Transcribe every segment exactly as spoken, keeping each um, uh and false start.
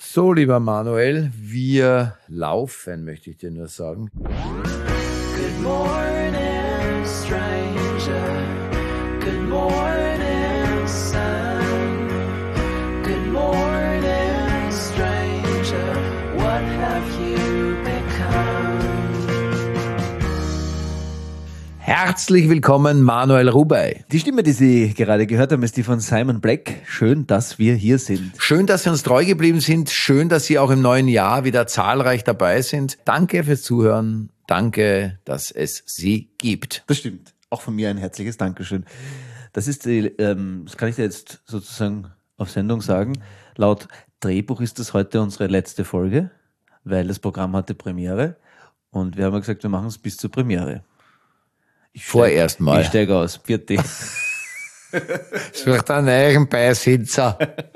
So, lieber Manuel, wir laufen, möchte ich dir nur sagen. Good morning, stranger. Good morning, sun. Good morning, stranger. What have you become? Herzlich willkommen, Manuel Rubey. Die Stimme, die Sie gerade gehört haben, ist die von Simon Black. Schön, dass wir hier sind. Schön, dass Sie uns treu geblieben sind. Schön, dass Sie auch im neuen Jahr wieder zahlreich dabei sind. Danke fürs Zuhören. Danke, dass es Sie gibt. Das stimmt. Auch von mir ein herzliches Dankeschön. Das ist die, ähm, das kann ich dir jetzt sozusagen auf Sendung sagen. Laut Drehbuch ist das heute unsere letzte Folge, weil das Programm hatte Premiere. Und wir haben gesagt, wir machen es bis zur Premiere. Ich Vorerst steig, mal. Ich steige aus. Vierte. Sucht einen neuen Beisitzer.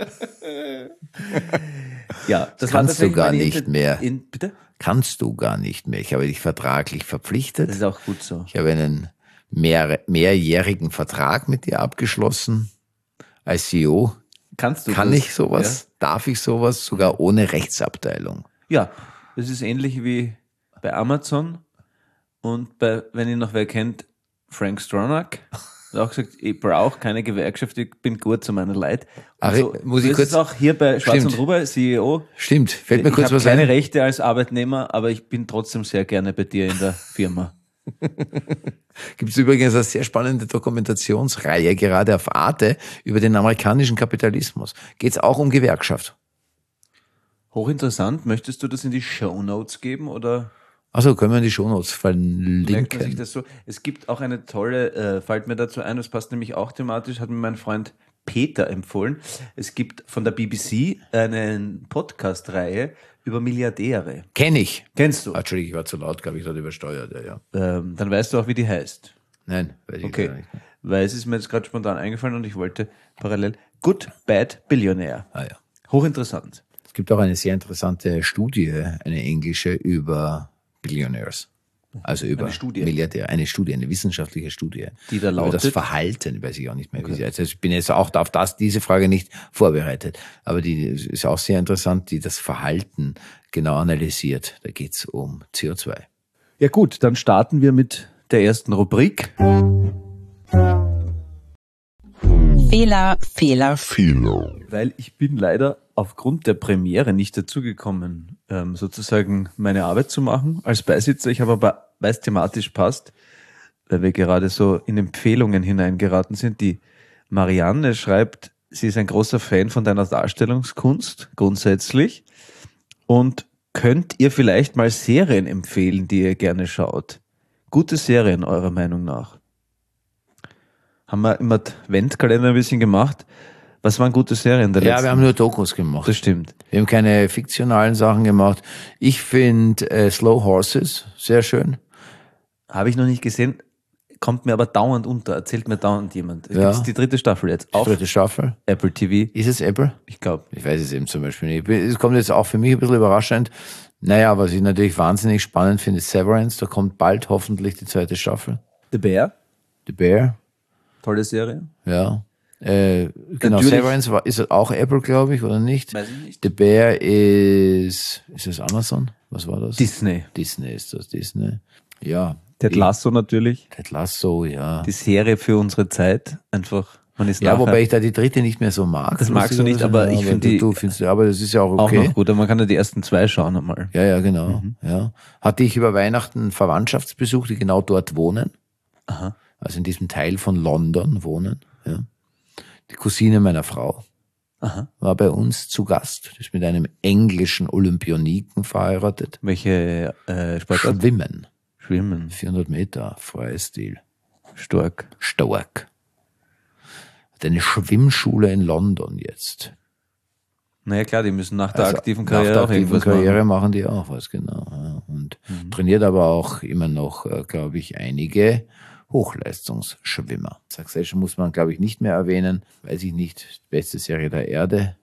Ja, das Kannst war du tatsächlich gar meine nicht Inter- mehr. In, bitte? Kannst du gar nicht mehr. Ich habe dich vertraglich verpflichtet. Das ist auch gut so. Ich habe einen mehr, mehrjährigen Vertrag mit dir abgeschlossen. Als C E O. Kannst du Kann das? ich sowas? Darf ich sowas? Sogar ohne Rechtsabteilung. Ja, das ist ähnlich wie bei Amazon und bei, wenn ihr noch wer kennt, Frank Stronach hat auch gesagt, ich brauche keine Gewerkschaft, ich bin gut zu meiner Leid. Ach, Also, muss ich das kurz- ist auch hier bei Schwarz Stimmt. und Ruber, C E O. Stimmt. Fällt mir Ich kurz habe was keine ein. Rechte als Arbeitnehmer, aber ich bin trotzdem sehr gerne bei dir in der Firma. Gibt es übrigens eine sehr spannende Dokumentationsreihe, gerade auf Arte, über den amerikanischen Kapitalismus. Geht es auch um Gewerkschaft. Hochinteressant. Möchtest du das in die Shownotes geben oder Also können wir in die Shownotes merkt man sich verlinken. das so? Es gibt auch eine tolle, äh, fällt mir dazu ein, das passt nämlich auch thematisch, hat mir mein Freund Peter empfohlen. Es gibt von der B B C eine Podcast-Reihe über Milliardäre. Kenn ich. Kennst du? Ah, Entschuldigung, ich war zu laut, glaube ich, gerade übersteuert. Ja, ja. Ähm, dann weißt du auch, wie die heißt. Nein, weiß ich Okay. gar nicht. Weil es ist mir jetzt gerade spontan eingefallen und ich wollte parallel Good, Bad, Billionaire. Ah, ja. Hochinteressant. Es gibt auch eine sehr interessante Studie, eine englische, über Billionaires. Also über Eine Studie. Milliardäre. Eine Studie, eine wissenschaftliche Studie. Die da Über das lautet? Verhalten, weiß ich auch nicht mehr, wie sie heißt. Also ich bin jetzt auch auf das, diese Frage nicht vorbereitet. Aber die ist auch sehr interessant, die das Verhalten genau analysiert. Da geht's um C O zwei. Ja gut, dann starten wir mit der ersten Rubrik. Fehler, Fehler, Fehler. Weil ich bin leider aufgrund der Premiere nicht dazugekommen, ähm, sozusagen meine Arbeit zu machen als Beisitzer. Ich habe aber, weil es thematisch passt, weil wir gerade so in Empfehlungen hineingeraten sind. Die Marianne schreibt, sie ist ein großer Fan von deiner Darstellungskunst, grundsätzlich. Und könnt ihr vielleicht mal Serien empfehlen, die ihr gerne schaut? Gute Serien, eurer Meinung nach? Haben wir im Adventkalender ein bisschen gemacht. Was waren gute Serien der Ja, letzten? wir haben nur Dokus gemacht. Das stimmt. Wir haben keine fiktionalen Sachen gemacht. Ich finde äh, Slow Horses sehr schön. Habe ich noch nicht gesehen, kommt mir aber dauernd unter. Erzählt mir dauernd jemand. Es Ja. gibt die dritte Staffel jetzt auf Dritte Staffel. Apple T V. Ist es Apple? Ich glaube. Ich weiß es eben zum Beispiel nicht. Es kommt jetzt auch für mich ein bisschen überraschend. Naja, was ich natürlich wahnsinnig spannend finde, ist Severance. Da kommt bald hoffentlich die zweite Staffel. The Bear. The Bear, Tolle Serie. ja. Äh, genau, Natürlich- Severance war, ist es auch Apple, glaube ich, oder nicht? Weiß ich nicht. The Bear ist, ist es Amazon? Was war das? Disney. Disney ist das, Disney. Ja. Ted Die- Lasso natürlich. Ted Lasso, ja. Die Serie für unsere Zeit. Einfach, man ist Ja, nachher wobei ich da die dritte nicht mehr so mag. Das magst du nicht, aber ich Ja, finde du- die Du findest, aber das ist ja auch auch okay. noch gut. Aber man kann ja die ersten zwei schauen einmal. Ja, ja, genau. Mhm. Ja. Hatte ich über Weihnachten Verwandtschaftsbesuch, die genau dort wohnen. Aha. Also in diesem Teil von London wohnen. Ja. Die Cousine meiner Frau Aha. war bei uns zu Gast. Die ist mit einem englischen Olympioniken verheiratet. Welche äh, Sportart? Schwimmen. Schwimmen. vierhundert Meter, freies Stil. Stark. Stark. Hat eine Schwimmschule in London jetzt. Naja klar, die müssen nach der Also aktiven nach Karriere der auch aktiven irgendwas Karriere machen. machen die auch was, genau. Ja. Und Mhm. trainiert aber auch immer noch, äh, glaube ich, einige Hochleistungsschwimmer. Succession muss man, glaube ich, nicht mehr erwähnen. Weiß ich nicht. Beste Serie der Erde.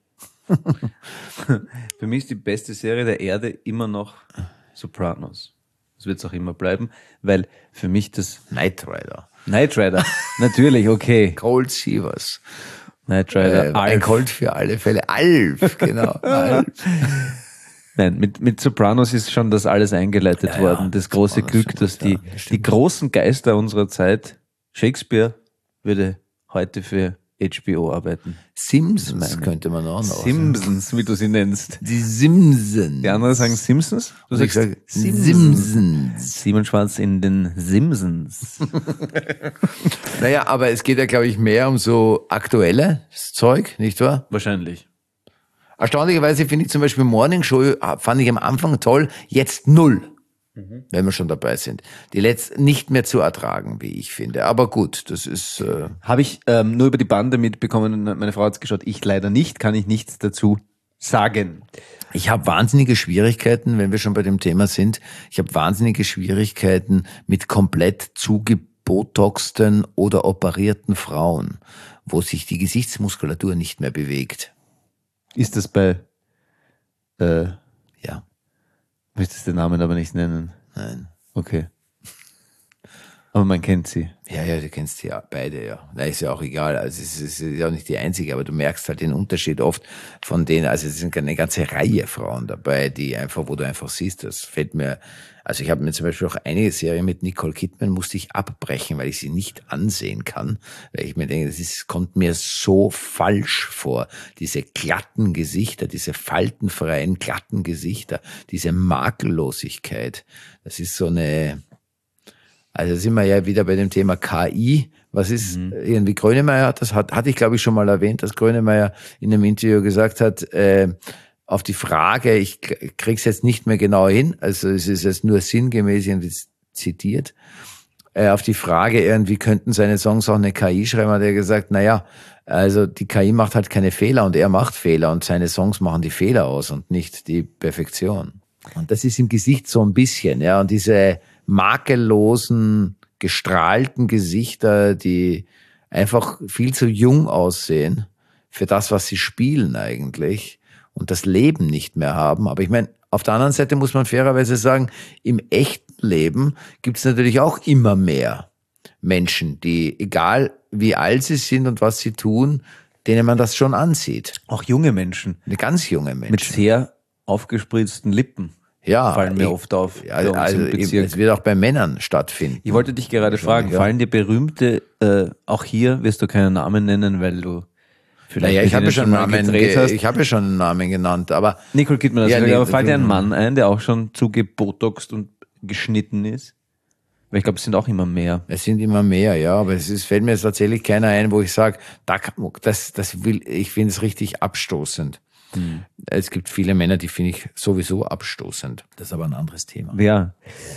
Für mich ist die beste Serie der Erde immer noch Sopranos. Das wird es auch immer bleiben, weil für mich das Knight Rider. Knight Rider, natürlich, okay. Cold Seavers. Knight Rider, Äh, ein Alf. Colt für alle Fälle. Alf, genau. Alf. Nein, mit, mit Sopranos ist schon das alles eingeleitet Ja, ja, worden. Das große Sopranos Glück, sind dass gut, die, ja, das die stimmt. großen Geister unserer Zeit, Shakespeare würde heute für H B O arbeiten. Simpsons Meine- könnte man auch noch. Simpsons, wie du sie nennst. Die Simpsons. Die anderen sagen Simpsons? Du Und ich sagst sage Simpsons. Simon Schwarz in den Simpsons. Naja, aber es geht ja, glaube ich, mehr um so aktuelles Zeug, nicht wahr? Wahrscheinlich. Erstaunlicherweise finde ich zum Beispiel Morning Show, fand ich am Anfang toll, jetzt null, wenn wir schon dabei sind. Die letzte nicht mehr zu ertragen, wie ich finde. Aber gut, das ist... Äh, Habe ich ähm, nur über die Bande mitbekommen, meine Frau hat's geschaut, ich leider nicht, kann ich nichts dazu sagen. Ich habe wahnsinnige Schwierigkeiten, wenn wir schon bei dem Thema sind, ich habe wahnsinnige Schwierigkeiten mit komplett zugebotoxten oder operierten Frauen, wo sich die Gesichtsmuskulatur nicht mehr bewegt. Ist das bei, äh, Ja, möchtest den Namen aber nicht nennen? nein. Okay. Aber man kennt sie. Ja, ja, du kennst die ja beide, ja. Na, ist ja auch egal. Also es ist, es ist ja auch nicht die einzige, aber du merkst halt den Unterschied oft von denen, also es sind eine ganze Reihe Frauen dabei, die einfach, wo du einfach siehst, das fällt mir, also ich habe mir zum Beispiel auch einige Serien mit Nicole Kidman musste ich abbrechen, weil ich sie nicht ansehen kann, weil ich mir denke, das ist, kommt mir so falsch vor. Diese glatten Gesichter, diese faltenfreien, glatten Gesichter, diese Makellosigkeit, das ist so eine, also sind wir ja wieder bei dem Thema K I. Was ist, mhm. irgendwie Grönemeyer hat das, hat, hatte ich glaube ich schon mal erwähnt, dass Grönemeyer in einem Interview gesagt hat, äh, auf die Frage, ich krieg's jetzt nicht mehr genau hin, also es ist jetzt nur sinngemäß irgendwie zitiert, äh, auf die Frage irgendwie, könnten seine Songs auch eine K I schreiben, hat er gesagt, naja, also die K I macht halt keine Fehler und er macht Fehler und seine Songs machen die Fehler aus und nicht die Perfektion. Und das ist im Gesicht so ein bisschen, ja, und diese makellosen, gestrahlten Gesichter, die einfach viel zu jung aussehen für das, was sie spielen eigentlich und das Leben nicht mehr haben. Aber ich meine, auf der anderen Seite muss man fairerweise sagen, im echten Leben gibt es natürlich auch immer mehr Menschen, die, egal wie alt sie sind und was sie tun, denen man das schon ansieht. Auch junge Menschen. Eine ganz junge Menschen. Mit sehr aufgespritzten Lippen. Ja, fallen mir ich, oft auf. Ja, bei uns also im Bezirk. es wird auch bei Männern stattfinden. Ich wollte dich gerade fragen, ja. fallen dir berühmte, äh, auch hier wirst du keinen Namen nennen, weil du vielleicht Naja, ich mit habe ihnen schon, mal Namen, gedreht hast. ich habe schon einen Namen genannt, aber Nicole Kidman, also Ja, ja, nee, aber fällt dir ein Kidman. Mann ein, der auch schon zugebotoxt und geschnitten ist? Weil ich glaube, es sind auch immer mehr. es sind immer mehr, ja, aber es ist, fällt mir jetzt tatsächlich keiner ein, wo ich sage, da, kann- das, das will, ich finde es richtig abstoßend. Hm. Es gibt viele Männer, die finde ich sowieso abstoßend. Das ist aber ein anderes Thema. Ja.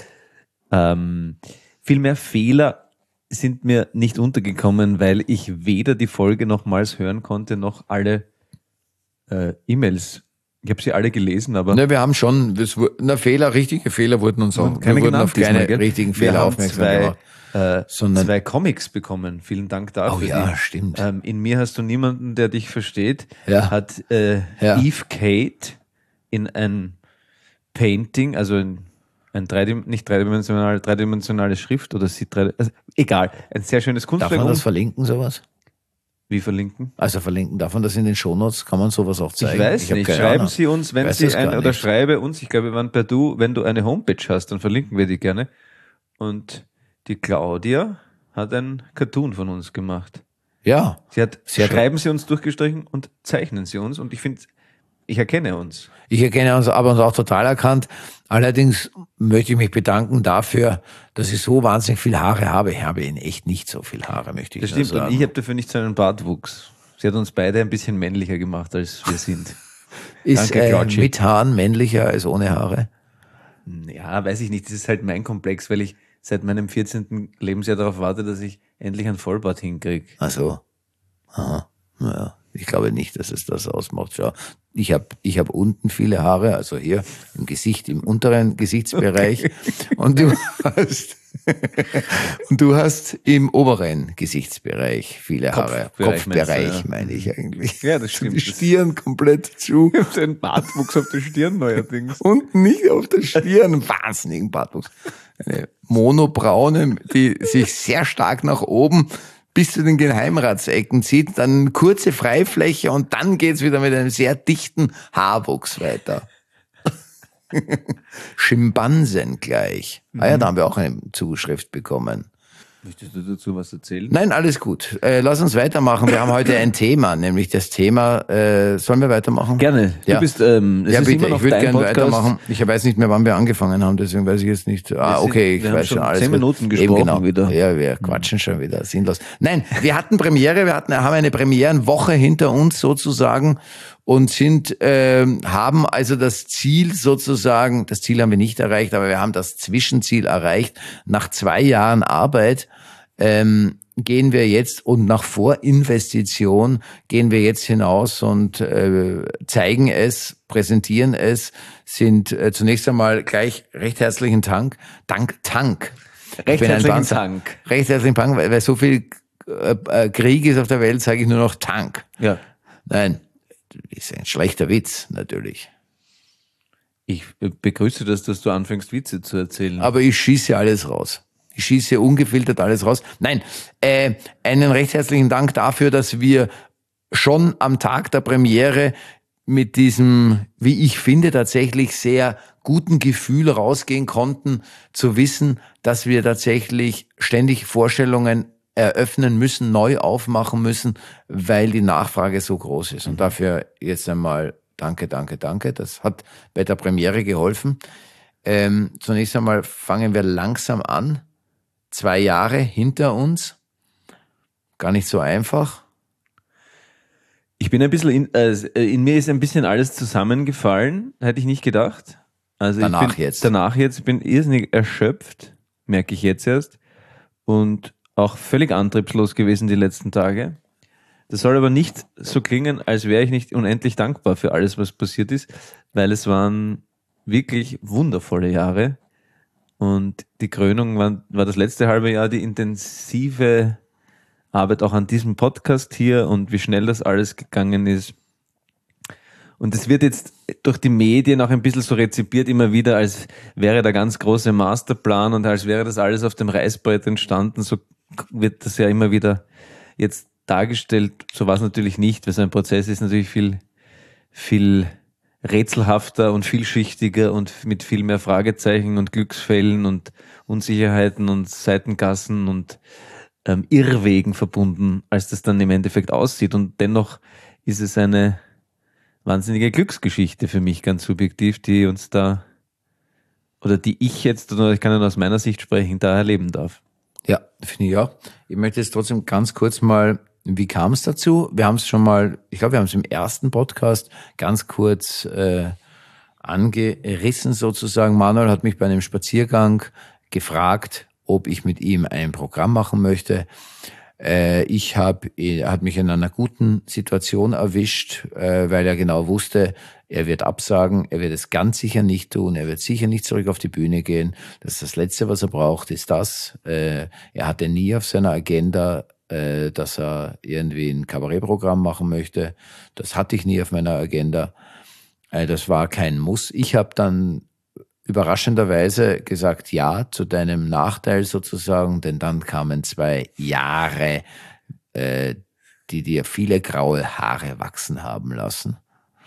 Ähm, viel mehr Fehler sind mir nicht untergekommen, weil ich weder die Folge nochmals hören konnte, noch alle äh, E-Mails. Ich habe sie alle gelesen, aber Ne, wir haben schon, das, wu- na, Fehler, richtige Fehler wurden uns auch, keine wir wurden genannt auf keine diesmal, gell? richtigen Wir Fehler haben aufmerksam zwei, gemacht. äh, Sondern- zwei Comics bekommen. Vielen Dank dafür. Oh ja, Die, stimmt. Ähm, in mir hast du niemanden, der dich versteht. Ja. Hat äh, Ja. Eve Kate in ein Painting, also in ein dreidim nicht dreidimensionale, dreidimensionale Schrift oder sie drei, also egal, ein sehr schönes Darf Kunstwerk. man das um- verlinken, sowas? Wie verlinken? Also verlinken, darf man das in den Shownotes? Kann man sowas auch zeigen? Ich weiß hab nicht. keine Schreiben Ahnung. Sie uns, wenn Weiß Sie das ein, gar oder nicht. schreibe uns, ich glaube, wir waren bei du, wenn du eine Homepage hast, dann verlinken wir die gerne. Und die Claudia hat ein Cartoon von uns gemacht. Ja, Sie hat, Sie hat- schreiben Sie uns durchgestrichen und zeichnen Sie uns. Und ich finde, ich erkenne uns. ich erkenne uns aber uns auch total erkannt. Allerdings möchte ich mich bedanken dafür, dass ich so wahnsinnig viel Haare habe. Ich habe in echt nicht so viel Haare, möchte ich Das nur stimmt. sagen. Und ich habe dafür nicht so einen Bartwuchs. Sie hat uns beide ein bisschen männlicher gemacht, als wir sind. Ist Danke, äh, Claudia. mit Haaren männlicher als ohne Haare? Ja, weiß ich nicht. Das ist halt mein Komplex, weil ich seit meinem vierzehnten Lebensjahr darauf warte, dass ich endlich einen Vollbart hinkriege. Ach so. Aha. Naja, ich glaube nicht, dass es das ausmacht. Schau, ich habe ich hab unten viele Haare, also hier im Gesicht, im unteren Gesichtsbereich. Und du hast und du hast im oberen Gesichtsbereich viele Haare. Kopfbereich meinst du, Kopfbereich ja. meine ich eigentlich. Ja, das stimmt. Die Stirn komplett zu. Ich habe einen Bartwuchs auf der Stirn neuerdings. Unten nicht auf der Stirn, wahnsinnigen Bartwuchs. Eine monobraune, die sich sehr stark nach oben bis zu den Geheimratsecken zieht, dann kurze Freifläche und dann geht's wieder mit einem sehr dichten Haarwuchs weiter. Schimpansen gleich. Ah ja, da haben wir auch eine Zuschrift bekommen. Möchtest du dazu was erzählen? Nein, alles gut. Äh, lass uns weitermachen. Wir haben heute ein Thema, nämlich das Thema, äh, sollen wir weitermachen? Gerne. Du Ja. bist, ähm, es Ja, ist bitte, immer noch ich würde dein gerne Podcast. weitermachen. Ich weiß nicht mehr, wann wir angefangen haben, deswegen weiß ich jetzt nicht. Ah, sind- okay, ich wir haben weiß schon schon alles. zehn Minuten Eben gesprochen genau. wieder. Ja, wir quatschen schon wieder, sinnlos. Nein, wir hatten Premiere, wir hatten, haben eine Premierenwoche hinter uns sozusagen und sind, ähm, haben also das Ziel sozusagen, das Ziel haben wir nicht erreicht, aber wir haben das Zwischenziel erreicht. Nach zwei Jahren Arbeit ähm, gehen wir jetzt und nach Vorinvestition gehen wir jetzt hinaus und äh, zeigen es, präsentieren es, sind äh, zunächst einmal gleich recht herzlichen Dank, Dank, Tank. Ich Recht bin ein herzlichen Panzer. Dank. Recht herzlichen Dank, weil, weil so viel äh, äh, Krieg ist auf der Welt, sage ich nur noch Tank. Ja. Nein, ist ein schlechter Witz, natürlich. Ich begrüße das, dass du anfängst, Witze zu erzählen. Aber ich schieße alles raus. Ich schieße ungefiltert alles raus. Nein, äh, einen recht herzlichen Dank dafür, dass wir schon am Tag der Premiere mit diesem, wie ich finde, tatsächlich sehr guten Gefühl rausgehen konnten, zu wissen, dass wir tatsächlich ständig Vorstellungen eröffnen müssen, neu aufmachen müssen, weil die Nachfrage so groß ist. Und dafür jetzt einmal danke, danke, danke. Das hat bei der Premiere geholfen. Ähm, zunächst einmal fangen wir langsam an. Zwei Jahre hinter uns. Gar nicht so einfach. Ich bin ein bisschen, in, äh, in mir ist ein bisschen alles zusammengefallen, hätte ich nicht gedacht. Also Danach ich bin, jetzt. Danach jetzt, ich bin irrsinnig erschöpft, merke ich jetzt erst. Und auch völlig antriebslos gewesen die letzten Tage. Das soll aber nicht so klingen, als wäre ich nicht unendlich dankbar für alles, was passiert ist, weil es waren wirklich wundervolle Jahre. Und die Krönung war, war das letzte halbe Jahr die intensive Arbeit auch an diesem Podcast hier und wie schnell das alles gegangen ist. Und es wird jetzt durch die Medien auch ein bisschen so rezipiert immer wieder, als wäre der ganz große Masterplan und als wäre das alles auf dem Reißbrett entstanden. So wird das ja immer wieder jetzt dargestellt. So war es natürlich nicht, weil so ein Prozess ist natürlich viel, viel rätselhafter und vielschichtiger und mit viel mehr Fragezeichen und Glücksfällen und Unsicherheiten und Seitengassen und ähm, Irrwegen verbunden, als das dann im Endeffekt aussieht. Und dennoch ist es eine wahnsinnige Glücksgeschichte für mich, ganz subjektiv, die uns da, oder die ich jetzt, oder ich kann ja nur aus meiner Sicht sprechen, da erleben darf. Ja, finde ich auch. Ich möchte jetzt trotzdem ganz kurz mal, wie kam es dazu? Wir haben es schon mal, ich glaube, wir haben es im ersten Podcast ganz kurz äh, angerissen sozusagen. Manuel hat mich bei einem Spaziergang gefragt, ob ich mit ihm ein Programm machen möchte. Äh, ich habe, er hat mich in einer guten Situation erwischt, äh, weil er genau wusste, er wird absagen, er wird es ganz sicher nicht tun, er wird sicher nicht zurück auf die Bühne gehen. Das ist das Letzte, was er braucht, ist das. Äh, er hatte nie auf seiner Agenda, äh, dass er irgendwie ein Kabarettprogramm machen möchte. Das hatte ich nie auf meiner Agenda. Äh, das war kein Muss. Ich habe dann überraschenderweise gesagt, ja, zu deinem Nachteil sozusagen, denn dann kamen zwei Jahre, äh, die dir viele graue Haare wachsen haben lassen.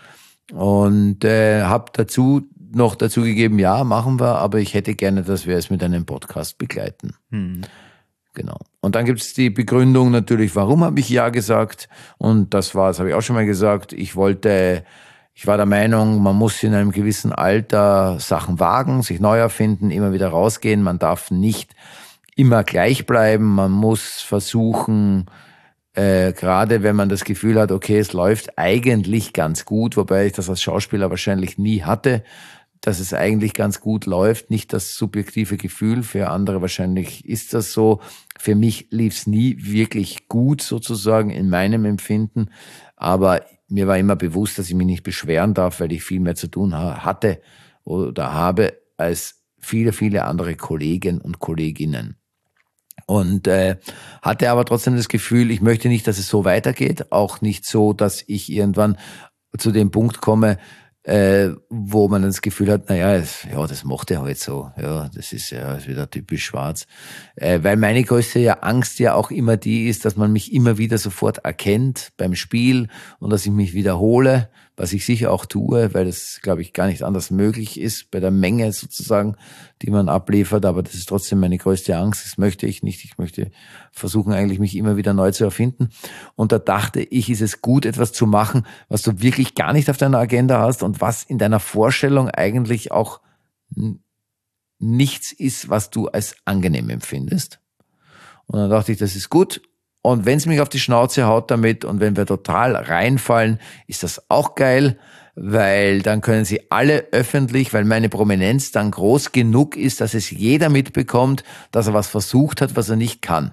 Und äh, habe dazu noch dazu gegeben, ja, machen wir, aber ich hätte gerne, dass wir es mit einem Podcast begleiten. Hm. Genau. Und dann gibt's die Begründung natürlich, warum habe ich ja gesagt? Und das war, das habe ich auch schon mal gesagt, ich wollte, ich war der Meinung, man muss in einem gewissen Alter Sachen wagen, sich neu erfinden, immer wieder rausgehen. Man darf nicht immer gleich bleiben. Man muss versuchen, äh, gerade wenn man das Gefühl hat, okay, es läuft eigentlich ganz gut, wobei ich das als Schauspieler wahrscheinlich nie hatte, dass es eigentlich ganz gut läuft, nicht das subjektive Gefühl, für andere wahrscheinlich ist das so. Für mich lief es nie wirklich gut sozusagen in meinem Empfinden, aber mir war immer bewusst, dass ich mich nicht beschweren darf, weil ich viel mehr zu tun ha- hatte oder habe als viele, viele andere Kollegen und Kolleginnen. Und äh, hatte aber trotzdem das Gefühl, ich möchte nicht, dass es so weitergeht, auch nicht so, dass ich irgendwann zu dem Punkt komme, äh, wo man das Gefühl hat, naja, es, ja, das macht er halt so. Ja, das ist ja ist wieder typisch schwarz. Äh, weil meine größte ja Angst ja auch immer die ist, dass man mich immer wieder sofort erkennt beim Spiel und dass ich mich wiederhole, was ich sicher auch tue, weil das, glaube ich, gar nicht anders möglich ist bei der Menge sozusagen, die man abliefert. Aber das ist trotzdem meine größte Angst. Das möchte ich nicht. Ich möchte versuchen, eigentlich mich immer wieder neu zu erfinden. Und da dachte ich, ist es gut, etwas zu machen, was du wirklich gar nicht auf deiner Agenda hast und was in deiner Vorstellung eigentlich auch n- nichts ist, was du als angenehm empfindest. Und dann dachte ich, das ist gut. Und wenn es mich auf die Schnauze haut damit und wenn wir total reinfallen, ist das auch geil, weil dann können sie alle öffentlich, weil meine Prominenz dann groß genug ist, dass es jeder mitbekommt, dass er was versucht hat, was er nicht kann.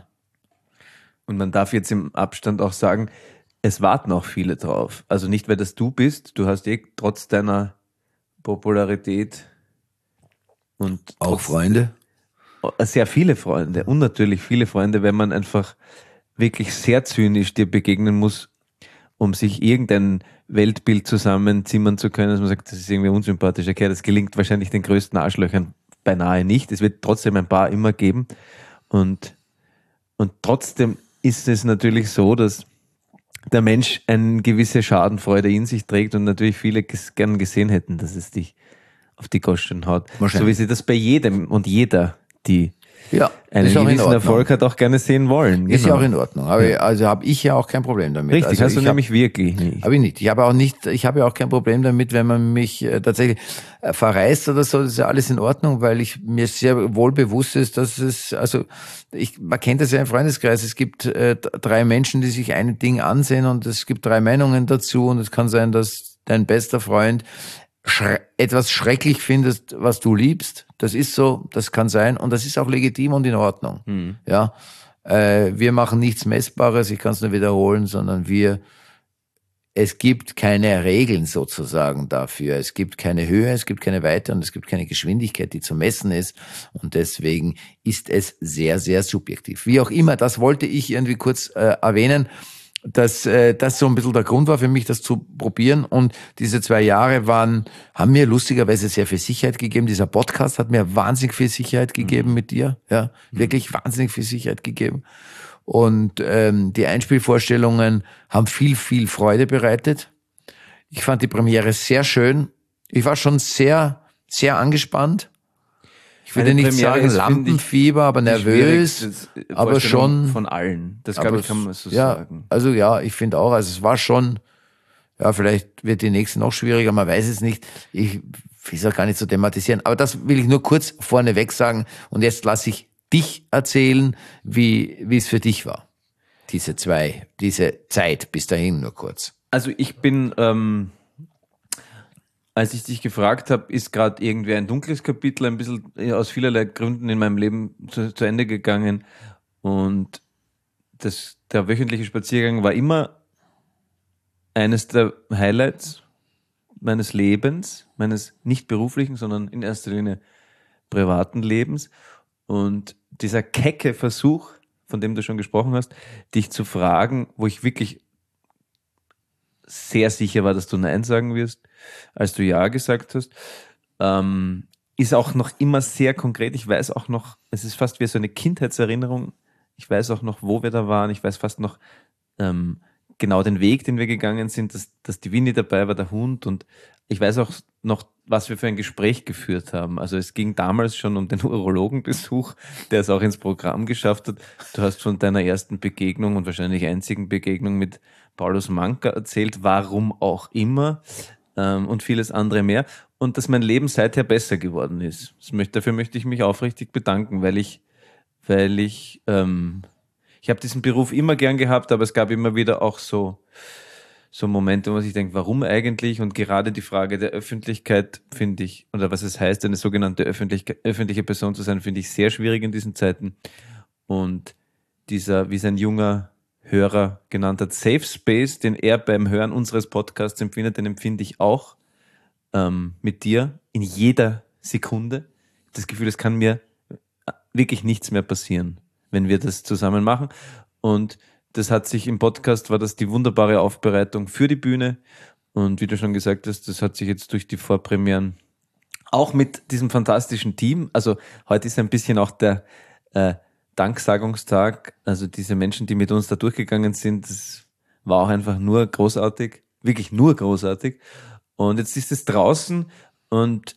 Und man darf jetzt im Abstand auch sagen, es warten auch viele drauf. Also nicht, weil das du bist, du hast eh trotz deiner Popularität und Auch trotz, Freunde? sehr viele Freunde und natürlich viele Freunde, wenn man einfach wirklich sehr zynisch dir begegnen muss, um sich irgendein Weltbild zusammenzimmern zu können, dass man sagt, das ist irgendwie unsympathisch. Okay, das gelingt wahrscheinlich den größten Arschlöchern beinahe nicht. Es wird trotzdem ein paar immer geben. Und, und trotzdem ist es natürlich so, dass der Mensch eine gewisse Schadenfreude in sich trägt und natürlich viele ges- gern gesehen hätten, dass es dich auf die Goschen haut. So wie sie das bei jedem und jeder, die Ja, einen ist auch in gewissen Ordnung. Erfolg hat, auch gerne sehen wollen. Ist ja Genau. auch in Ordnung. Aber Ja. also habe ich ja auch kein Problem damit. Richtig, also hast du ich hab- nämlich wirklich nicht. Habe ich nicht. Ich habe auch nicht, ich habe ja auch kein Problem damit, wenn man mich äh, tatsächlich äh, verreist oder so, das ist ja alles in Ordnung, weil ich mir sehr wohl bewusst ist, dass es, also ich, man kennt das ja im Freundeskreis, es gibt äh, d- drei Menschen, die sich ein Ding ansehen und es gibt drei Meinungen dazu und es kann sein, dass dein bester Freund schre- etwas schrecklich findest, was du liebst. Das ist so, das kann sein und das ist auch legitim und in Ordnung. Hm. Ja, äh, wir machen nichts Messbares, ich kann es nur wiederholen, sondern wir, es gibt keine Regeln sozusagen dafür. Es gibt keine Höhe, es gibt keine Weite und es gibt keine Geschwindigkeit, die zu messen ist. Und deswegen ist es sehr, sehr subjektiv. Wie auch immer, das wollte ich irgendwie kurz äh, erwähnen, dass äh, das so ein bisschen der Grund war für mich, das zu probieren. Und diese zwei Jahre waren, haben mir lustigerweise sehr viel Sicherheit gegeben. Dieser Podcast hat mir wahnsinnig viel Sicherheit gegeben mit dir. Ja, wirklich wahnsinnig viel Sicherheit gegeben. Und ähm, die Einspielvorstellungen haben viel, viel Freude bereitet. Ich fand die Premiere sehr schön. Ich war schon sehr, sehr angespannt. Ich würde Eine nicht Premiere sagen ist, finde ich, Lampenfieber, aber Die nervös. schwierigste aber Vorstellung schon- von allen. Das glaube Aber ich, kann man so ja, sagen. also ja, ich finde auch, also es war schon, ja, vielleicht wird die nächste noch schwieriger, man weiß es nicht. Ich will es auch gar nicht so thematisieren. Aber das will ich nur kurz vorneweg sagen. Und jetzt lasse ich dich erzählen, wie, wie es für dich war. Diese zwei, diese Zeit bis dahin nur kurz. Also ich bin, ähm, als ich dich gefragt habe, ist gerade irgendwie ein dunkles Kapitel ein bisschen äh, aus vielerlei Gründen in meinem Leben zu, zu Ende gegangen. Und das, der wöchentliche Spaziergang war immer eines der Highlights meines Lebens, meines nicht beruflichen, sondern in erster Linie privaten Lebens. Und dieser kecke Versuch, von dem du schon gesprochen hast, dich zu fragen, wo ich wirklich sehr sicher war, dass du Nein sagen wirst, als du Ja gesagt hast, ähm, ist auch noch immer sehr konkret. Ich weiß auch noch, es ist fast wie so eine Kindheitserinnerung. Ich weiß auch noch, wo wir da waren. Ich weiß fast noch ähm, genau den Weg, den wir gegangen sind, dass, dass die Winnie dabei war, der Hund. Und ich weiß auch noch, was wir für ein Gespräch geführt haben. Also es ging damals schon um den Urologenbesuch, der es auch ins Programm geschafft hat. Du hast von deiner ersten Begegnung und wahrscheinlich einzigen Begegnung mit Paulus Manka erzählt, warum auch immer, ähm, und vieles andere mehr. Und dass mein Leben seither besser geworden ist. Das möchte, dafür möchte ich mich aufrichtig bedanken, weil ich, weil ich, ähm, ich habe diesen Beruf immer gern gehabt, aber es gab immer wieder auch so, so Momente, wo man sich denkt, warum eigentlich? Und gerade die Frage der Öffentlichkeit finde ich, oder was es heißt, eine sogenannte öffentliche, öffentliche Person zu sein, finde ich sehr schwierig in diesen Zeiten. Und dieser, wie sein junger Hörer genannt hat, Safe Space, den er beim Hören unseres Podcasts empfindet, den empfinde ich auch ähm, mit dir in jeder Sekunde. Ich habe das Gefühl, es kann mir wirklich nichts mehr passieren, wenn wir das zusammen machen. Und das hat sich im Podcast, war das die wunderbare Aufbereitung für die Bühne. Und wie du schon gesagt hast, das hat sich jetzt durch die Vorpremieren auch mit diesem fantastischen Team, also heute ist ein bisschen auch der äh, Danksagungstag, also diese Menschen, die mit uns da durchgegangen sind, das war auch einfach nur großartig, wirklich nur großartig. Und jetzt ist es draußen und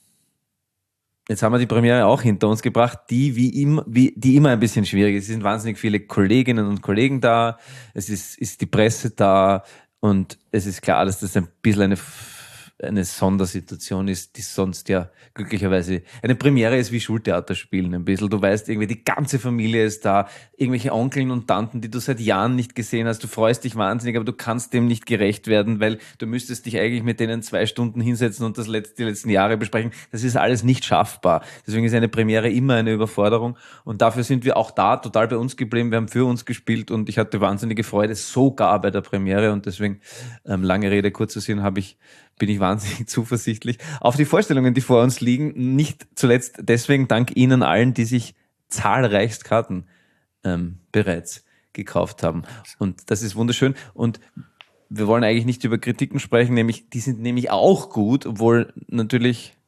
jetzt haben wir die Premiere auch hinter uns gebracht, die wie immer, wie, die immer ein bisschen schwierig ist. Es sind wahnsinnig viele Kolleginnen und Kollegen da, es ist, ist die Presse da und es ist klar, dass das ein bisschen eine eine Sondersituation ist, die sonst ja glücklicherweise eine Premiere ist wie Schultheater spielen ein bisschen. Du weißt irgendwie, die ganze Familie ist da, irgendwelche Onkeln und Tanten, die du seit Jahren nicht gesehen hast. Du freust dich wahnsinnig, aber du kannst dem nicht gerecht werden, weil du müsstest dich eigentlich mit denen zwei Stunden hinsetzen und das letzte, die letzten Jahre besprechen. Das ist alles nicht schaffbar. Deswegen ist eine Premiere immer eine Überforderung und dafür sind wir auch da total bei uns geblieben. Wir haben für uns gespielt und ich hatte wahnsinnige Freude, sogar bei der Premiere und deswegen, ähm, lange Rede, kurzer Sinn, habe ich bin ich wahnsinnig zuversichtlich auf die Vorstellungen, die vor uns liegen. Nicht zuletzt deswegen dank Ihnen allen, die sich zahlreichst Karten ähm, bereits gekauft haben. Und das ist wunderschön. Und wir wollen eigentlich nicht über Kritiken sprechen, nämlich die sind nämlich auch gut, obwohl natürlich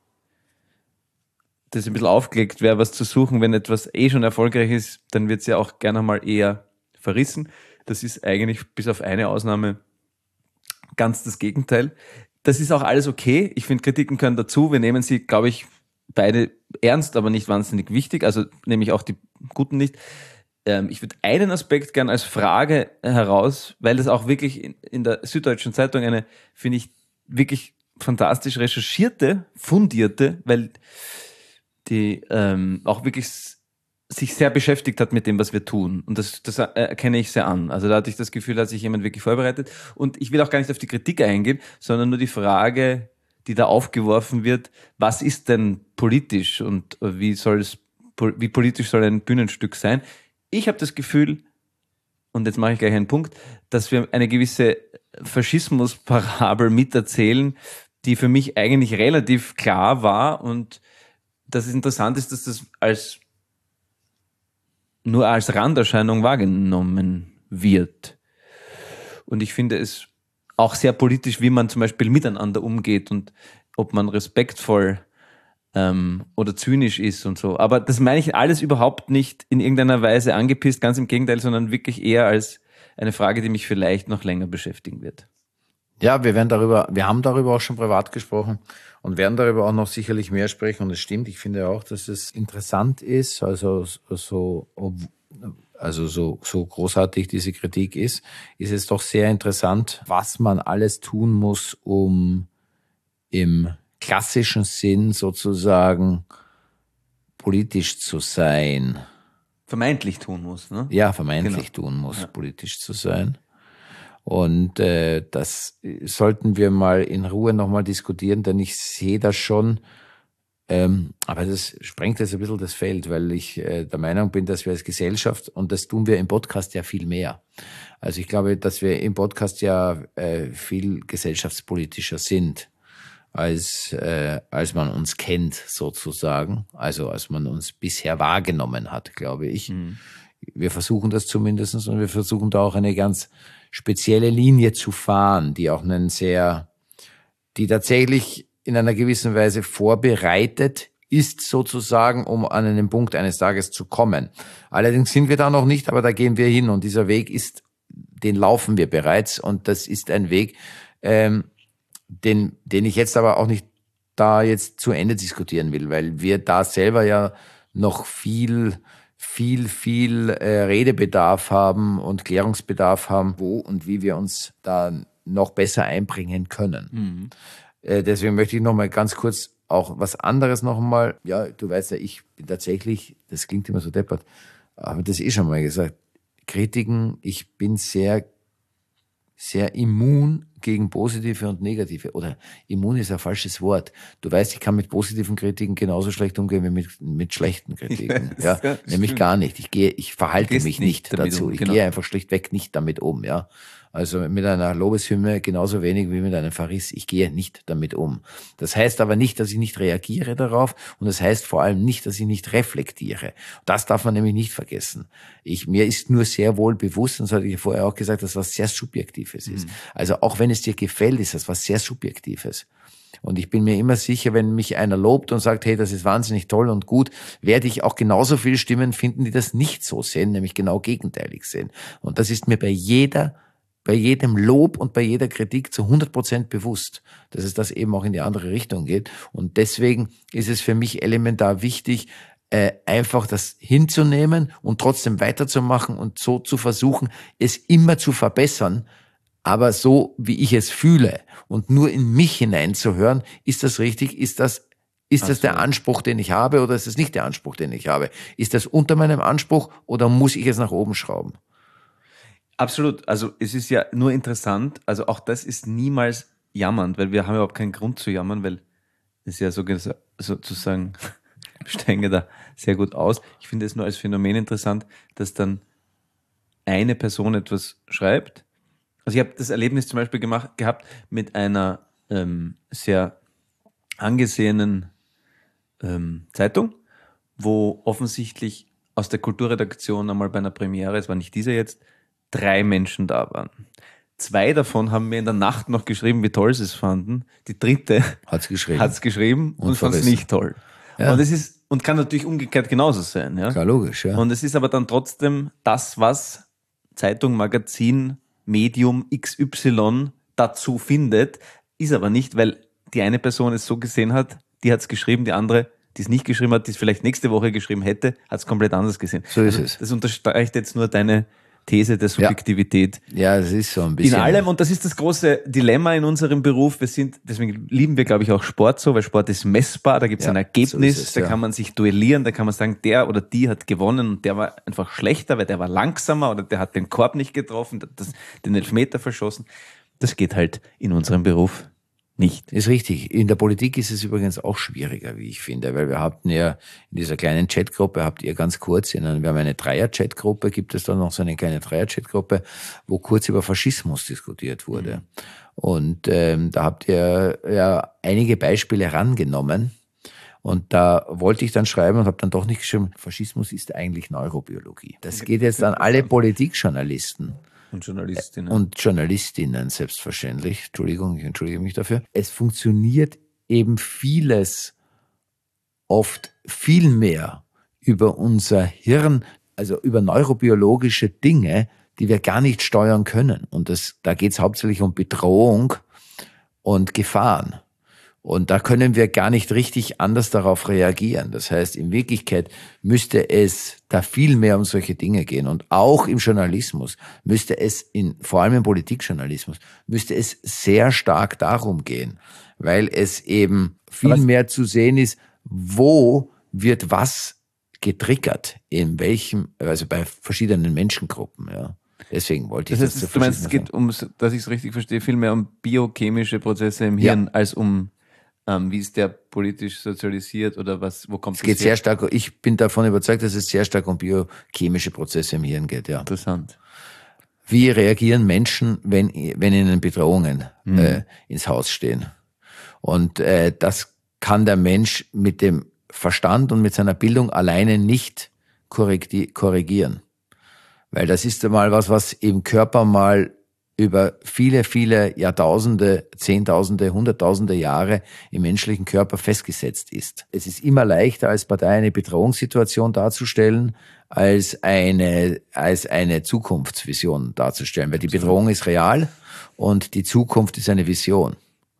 das ein bisschen aufgelegt wäre, was zu suchen. Wenn etwas eh schon erfolgreich ist, dann wird es ja auch gerne mal eher verrissen. Das ist eigentlich bis auf eine Ausnahme ganz das Gegenteil. Das ist auch alles okay. Ich finde, Kritiken gehören dazu. Wir nehmen sie, glaube ich, beide ernst, aber nicht wahnsinnig wichtig. Also nehme ich auch die guten nicht. Ähm, ich würde einen Aspekt gern als Frage heraus, weil das auch wirklich in, in der Süddeutschen Zeitung eine, finde ich, wirklich fantastisch recherchierte, fundierte, weil die ähm, auch wirklich sich sehr beschäftigt hat mit dem, was wir tun. Und das, das erkenne ich sehr an. Also da hatte ich das Gefühl, da hat sich jemand wirklich vorbereitet. Und ich will auch gar nicht auf die Kritik eingehen, sondern nur die Frage, die da aufgeworfen wird, was ist denn politisch und wie soll es, wie politisch soll ein Bühnenstück sein? Ich habe das Gefühl, und jetzt mache ich gleich einen Punkt, dass wir eine gewisse Faschismus-Parabel miterzählen, die für mich eigentlich relativ klar war und dass es interessant ist, dass das als nur als Randerscheinung wahrgenommen wird. Und ich finde es auch sehr politisch, wie man zum Beispiel miteinander umgeht und ob man respektvoll ähm, oder zynisch ist und so. Aber das meine ich alles überhaupt nicht in irgendeiner Weise angepisst, ganz im Gegenteil, sondern wirklich eher als eine Frage, die mich vielleicht noch länger beschäftigen wird. Ja, wir werden darüber, wir haben darüber auch schon privat gesprochen und werden darüber auch noch sicherlich mehr sprechen. Und es stimmt, ich finde auch, dass es interessant ist, also so, also so, so großartig diese Kritik ist, ist es doch sehr interessant, was man alles tun muss, um im klassischen Sinn sozusagen politisch zu sein. Vermeintlich tun muss, ne? Ja, vermeintlich Genau. tun muss, Ja. politisch zu sein. Und äh, das sollten wir mal in Ruhe nochmal diskutieren, denn ich sehe das schon, ähm, aber das sprengt jetzt ein bisschen das Feld, weil ich äh, der Meinung bin, dass wir als Gesellschaft, und das tun wir im Podcast ja viel mehr, also ich glaube, dass wir im Podcast ja äh, viel gesellschaftspolitischer sind, als äh, als man uns kennt sozusagen, also als man uns bisher wahrgenommen hat, glaube ich. Mhm. Wir versuchen das zumindest und wir versuchen da auch eine ganz spezielle Linie zu fahren, die auch einen sehr, die tatsächlich in einer gewissen Weise vorbereitet ist sozusagen, um an einen Punkt eines Tages zu kommen. Allerdings sind wir da noch nicht, aber da gehen wir hin und dieser Weg ist, den laufen wir bereits und das ist ein Weg, ähm, den, den ich jetzt aber auch nicht da jetzt zu Ende diskutieren will, weil wir da selber ja noch viel viel, viel äh, Redebedarf haben und Klärungsbedarf haben, wo und wie wir uns da noch besser einbringen können. Mhm. Äh, deswegen möchte ich noch mal ganz kurz auch was anderes noch mal. Ja, du weißt ja, ich bin tatsächlich, das klingt immer so deppert, aber das ist eh schon mal gesagt, Kritiken, ich bin sehr, sehr immun gegen positive und negative. Oder immun ist ein falsches Wort. Du weißt, ich kann mit positiven Kritiken genauso schlecht umgehen wie mit, mit schlechten Kritiken. Ja, ja, nämlich gar nicht. Ich gehe, ich verhalte mich nicht, nicht dazu. Um, ich genau. gehe einfach schlichtweg nicht damit um. Ja, Also mit einer Lobeshymne genauso wenig wie mit einem Verriss. Ich gehe nicht damit um. Das heißt aber nicht, dass ich nicht reagiere darauf und das heißt vor allem nicht, dass ich nicht reflektiere. Das darf man nämlich nicht vergessen. Ich, mir ist nur sehr wohl bewusst, und das hatte ich vorher auch gesagt, dass das was sehr Subjektives ist. Mhm. Also auch wenn es dir gefällt, ist das was sehr Subjektives. Und ich bin mir immer sicher, wenn mich einer lobt und sagt, hey, das ist wahnsinnig toll und gut, werde ich auch genauso viele Stimmen finden, die das nicht so sehen, nämlich genau gegenteilig sehen. Und das ist mir bei jeder bei jedem Lob und bei jeder Kritik zu hundert Prozent bewusst, dass es das eben auch in die andere Richtung geht. Und deswegen ist es für mich elementar wichtig, äh, einfach das hinzunehmen und trotzdem weiterzumachen und so zu versuchen, es immer zu verbessern, aber so, wie ich es fühle und nur in mich hineinzuhören, ist das richtig, ist das Ist das der Anspruch, den ich habe, oder ist es nicht der Anspruch, den ich habe? Ist das unter meinem Anspruch oder muss ich es nach oben schrauben? Absolut. Also es ist ja nur interessant, also auch das ist niemals jammernd, weil wir haben überhaupt keinen Grund zu jammern, weil es ja so, sozusagen, steigen wir da sehr gut aus. Ich finde es nur als Phänomen interessant, dass dann eine Person etwas schreibt. Also ich habe das Erlebnis zum Beispiel gemacht, gehabt mit einer ähm, sehr angesehenen ähm, Zeitung, wo offensichtlich aus der Kulturredaktion einmal bei einer Premiere, es war nicht dieser jetzt, drei Menschen da waren. Zwei davon haben mir in der Nacht noch geschrieben, wie toll sie es fanden. Die dritte hat's geschrieben, hat's geschrieben und, und fand es nicht toll. Ja. Und es ist, und kann natürlich umgekehrt genauso sein. Ja? Klar, logisch, ja. Und es ist aber dann trotzdem das, was Zeitung, Magazin, Medium X Y dazu findet, ist aber nicht, weil die eine Person es so gesehen hat, die hat es geschrieben, die andere, die es nicht geschrieben hat, die es vielleicht nächste Woche geschrieben hätte, hat es komplett anders gesehen. So ist also, es. Das unterstreicht jetzt nur deine These der Subjektivität. Ja, ja, das ist so ein bisschen. In allem, und das ist das große Dilemma in unserem Beruf. Wir sind, deswegen lieben wir, glaube ich, auch Sport so, weil Sport ist messbar, da gibt es ja, ein Ergebnis, so es, da ja. kann man sich duellieren, da kann man sagen, der oder die hat gewonnen und der war einfach schlechter, weil der war langsamer oder der hat den Korb nicht getroffen, das, den Elfmeter verschossen. Das geht halt in unserem Beruf nicht. Ist richtig. In der Politik ist es übrigens auch schwieriger, wie ich finde, weil wir hatten ja in dieser kleinen Chatgruppe, habt ihr ganz kurz, in einer, wir haben eine Dreier-Chatgruppe, gibt es da noch so eine kleine Dreier-Chatgruppe, wo kurz über Faschismus diskutiert wurde. Mhm. Und ähm, da habt ihr ja einige Beispiele herangenommen. Und da wollte ich dann schreiben und habe dann doch nicht geschrieben, Faschismus ist eigentlich Neurobiologie. Das geht jetzt an alle Politikjournalisten. Und Journalistinnen. Und Journalistinnen, selbstverständlich. Entschuldigung, ich entschuldige mich dafür. Es funktioniert eben vieles oft viel mehr über unser Hirn, also über neurobiologische Dinge, die wir gar nicht steuern können. Und das, da geht es hauptsächlich um Bedrohung und Gefahren. Und da können wir gar nicht richtig anders darauf reagieren. Das heißt, in Wirklichkeit müsste es da viel mehr um solche Dinge gehen. Und auch im Journalismus müsste es, in, vor allem im Politikjournalismus, müsste es sehr stark darum gehen, weil es eben viel was? mehr zu sehen ist, wo wird was getriggert, in welchem, also bei verschiedenen Menschengruppen, ja. Deswegen wollte ich das, das heißt, du meinst, es geht um, dass ich es richtig verstehe, viel mehr um biochemische Prozesse im Hirn ja. als um Ähm, wie ist der politisch sozialisiert oder was, wo kommt es? Es geht sehr stark, ich bin davon überzeugt, dass es sehr stark um biochemische Prozesse im Hirn geht, ja. Interessant. Wie reagieren Menschen, wenn, wenn ihnen Bedrohungen mhm. äh, ins Haus stehen? Und äh, das kann der Mensch mit dem Verstand und mit seiner Bildung alleine nicht korrigieren. Weil das ist einmal was, was im Körper mal über viele, viele Jahrtausende, Zehntausende, Hunderttausende Jahre im menschlichen Körper festgesetzt ist. Es ist immer leichter, als Partei eine Bedrohungssituation darzustellen, als eine, als eine Zukunftsvision darzustellen. Weil die Bedrohung ist real und die Zukunft ist eine Vision.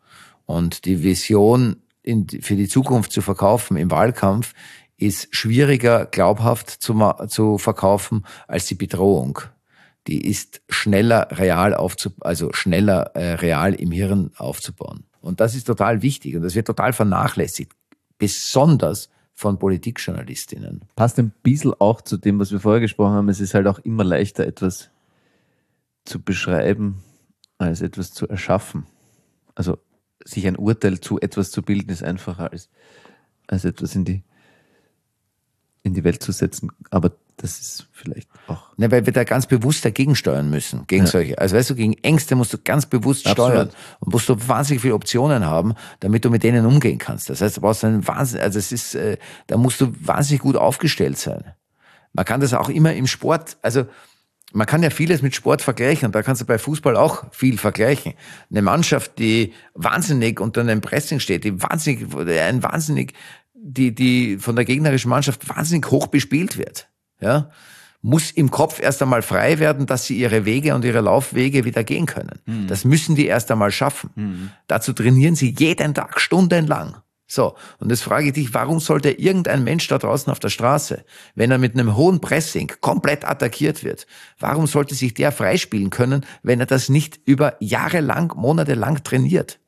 Und die Vision in, für die Zukunft zu verkaufen im Wahlkampf ist schwieriger, glaubhaft zu, zu verkaufen als die Bedrohung. Die ist schneller real aufzu, also schneller äh, real im Hirn aufzubauen. Und das ist total wichtig und das wird total vernachlässigt, besonders von Politikjournalistinnen. Passt ein bisschen auch zu dem, was wir vorher gesprochen haben. Es ist halt auch immer leichter, etwas zu beschreiben, als etwas zu erschaffen. Also sich ein Urteil zu etwas zu bilden, ist einfacher, als, als etwas in die, in die Welt zu setzen. Aber Das ist vielleicht auch. Ne, weil wir da ganz bewusst dagegen steuern müssen, gegen Ja. solche. Also weißt du, gegen Ängste musst du ganz bewusst Absolut. steuern und musst du wahnsinnig viele Optionen haben, damit du mit denen umgehen kannst. Das heißt, du brauchst einen Wahnsinn, also es ist, äh, da musst du wahnsinnig gut aufgestellt sein. Man kann das auch immer im Sport, also man kann ja vieles mit Sport vergleichen und da kannst du bei Fußball auch viel vergleichen. Eine Mannschaft, die wahnsinnig unter einem Pressing steht, die wahnsinnig, ein wahnsinnig, die, die von der gegnerischen Mannschaft wahnsinnig hoch bespielt wird, ja, muss im Kopf erst einmal frei werden, dass sie ihre Wege und ihre Laufwege wieder gehen können. Mhm. Das müssen die erst einmal schaffen. Mhm. Dazu trainieren sie jeden Tag stundenlang. So, und jetzt frage ich dich, warum sollte irgendein Mensch da draußen auf der Straße, wenn er mit einem hohen Pressing komplett attackiert wird, warum sollte sich der freispielen können, wenn er das nicht über Jahre lang, Monate lang trainiert?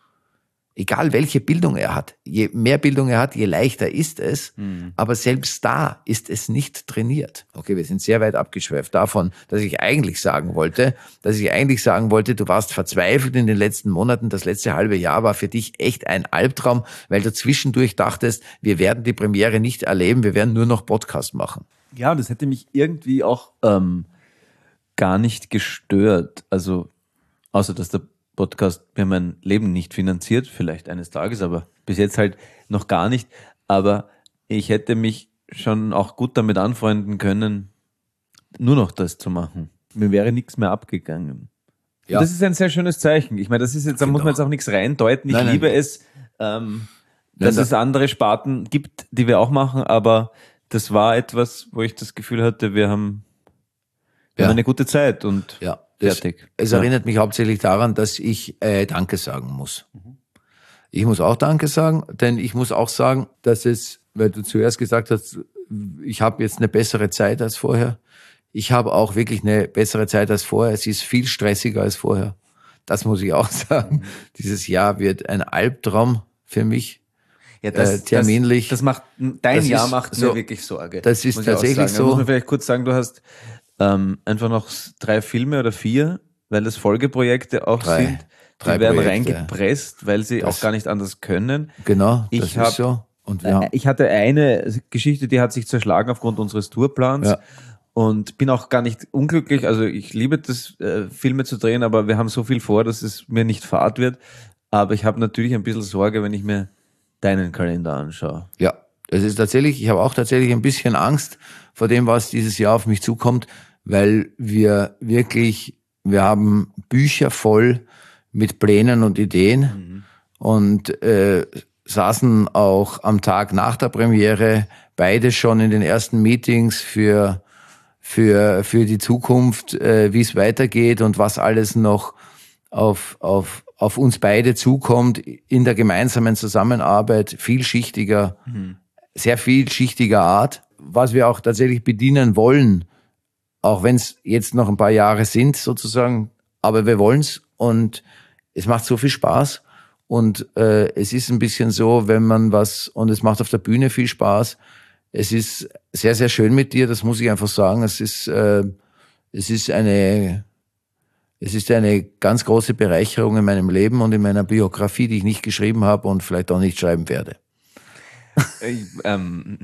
Egal welche Bildung er hat, je mehr Bildung er hat, je leichter ist es, mhm. aber selbst da ist es nicht trainiert. Okay, wir sind sehr weit abgeschweift davon, dass ich eigentlich sagen wollte, dass ich eigentlich sagen wollte, du warst verzweifelt in den letzten Monaten, das letzte halbe Jahr war für dich echt ein Albtraum, weil du zwischendurch dachtest, wir werden die Premiere nicht erleben, wir werden nur noch Podcast machen. Ja, das hätte mich irgendwie auch ähm, gar nicht gestört, also außer dass der Podcast mir mein Leben nicht finanziert, vielleicht eines Tages, aber bis jetzt halt noch gar nicht. Aber ich hätte mich schon auch gut damit anfreunden können, nur noch das zu machen. Mir wäre nichts mehr abgegangen. Ja. Und das ist ein sehr schönes Zeichen. Ich meine, das ist jetzt, da muss man jetzt auch nichts reindeuten. Ich nein, liebe nein. es, ähm, dass nein, es andere Sparten gibt, die wir auch machen, aber das war etwas, wo ich das Gefühl hatte, wir haben, wir ja. haben eine gute Zeit und ja. Das, fertig. Es ja. erinnert mich hauptsächlich daran, dass ich äh, Danke sagen muss. Mhm. Ich muss auch Danke sagen, denn ich muss auch sagen, dass es, weil du zuerst gesagt hast, ich habe jetzt eine bessere Zeit als vorher. Ich habe auch wirklich eine bessere Zeit als vorher. Es ist viel stressiger als vorher. Das muss ich auch sagen. Mhm. Dieses Jahr wird ein Albtraum für mich. Ja, das, äh, terminlich. Das, das macht, dein das Jahr macht so, mir wirklich Sorge. Das ist tatsächlich so. Da muss man vielleicht kurz sagen, du hast Ähm, einfach noch drei Filme oder vier, weil das Folgeprojekte auch drei, sind. Die drei werden Projekte. reingepresst, weil sie das, auch gar nicht anders können. Genau, das ich ist hab, so. Und wir äh, haben, ich hatte eine Geschichte, die hat sich zerschlagen aufgrund unseres Tourplans. Ja. Und bin auch gar nicht unglücklich. Also ich liebe das, äh, Filme zu drehen, aber wir haben so viel vor, dass es mir nicht fad wird. Aber ich habe natürlich ein bisschen Sorge, wenn ich mir deinen Kalender anschaue. Ja, das ist tatsächlich, ich habe auch tatsächlich ein bisschen Angst vor dem, was dieses Jahr auf mich zukommt, weil wir wirklich, wir haben Bücher voll mit Plänen und Ideen mhm. und äh, saßen auch am Tag nach der Premiere beide schon in den ersten Meetings für für für die Zukunft, äh, wie es weitergeht und was alles noch auf auf auf uns beide zukommt in der gemeinsamen Zusammenarbeit, vielschichtiger, mhm. sehr vielschichtiger Art, was wir auch tatsächlich bedienen wollen. Auch wenn es jetzt noch ein paar Jahre sind, sozusagen, aber wir wollen's und es macht so viel Spaß und äh, es ist ein bisschen so, wenn man was, und es macht auf der Bühne viel Spaß, es ist sehr, sehr schön mit dir, das muss ich einfach sagen, es ist, äh, es ist eine, es ist eine ganz große Bereicherung in meinem Leben und in meiner Biografie, die ich nicht geschrieben habe und vielleicht auch nicht schreiben werde. Ich, ähm,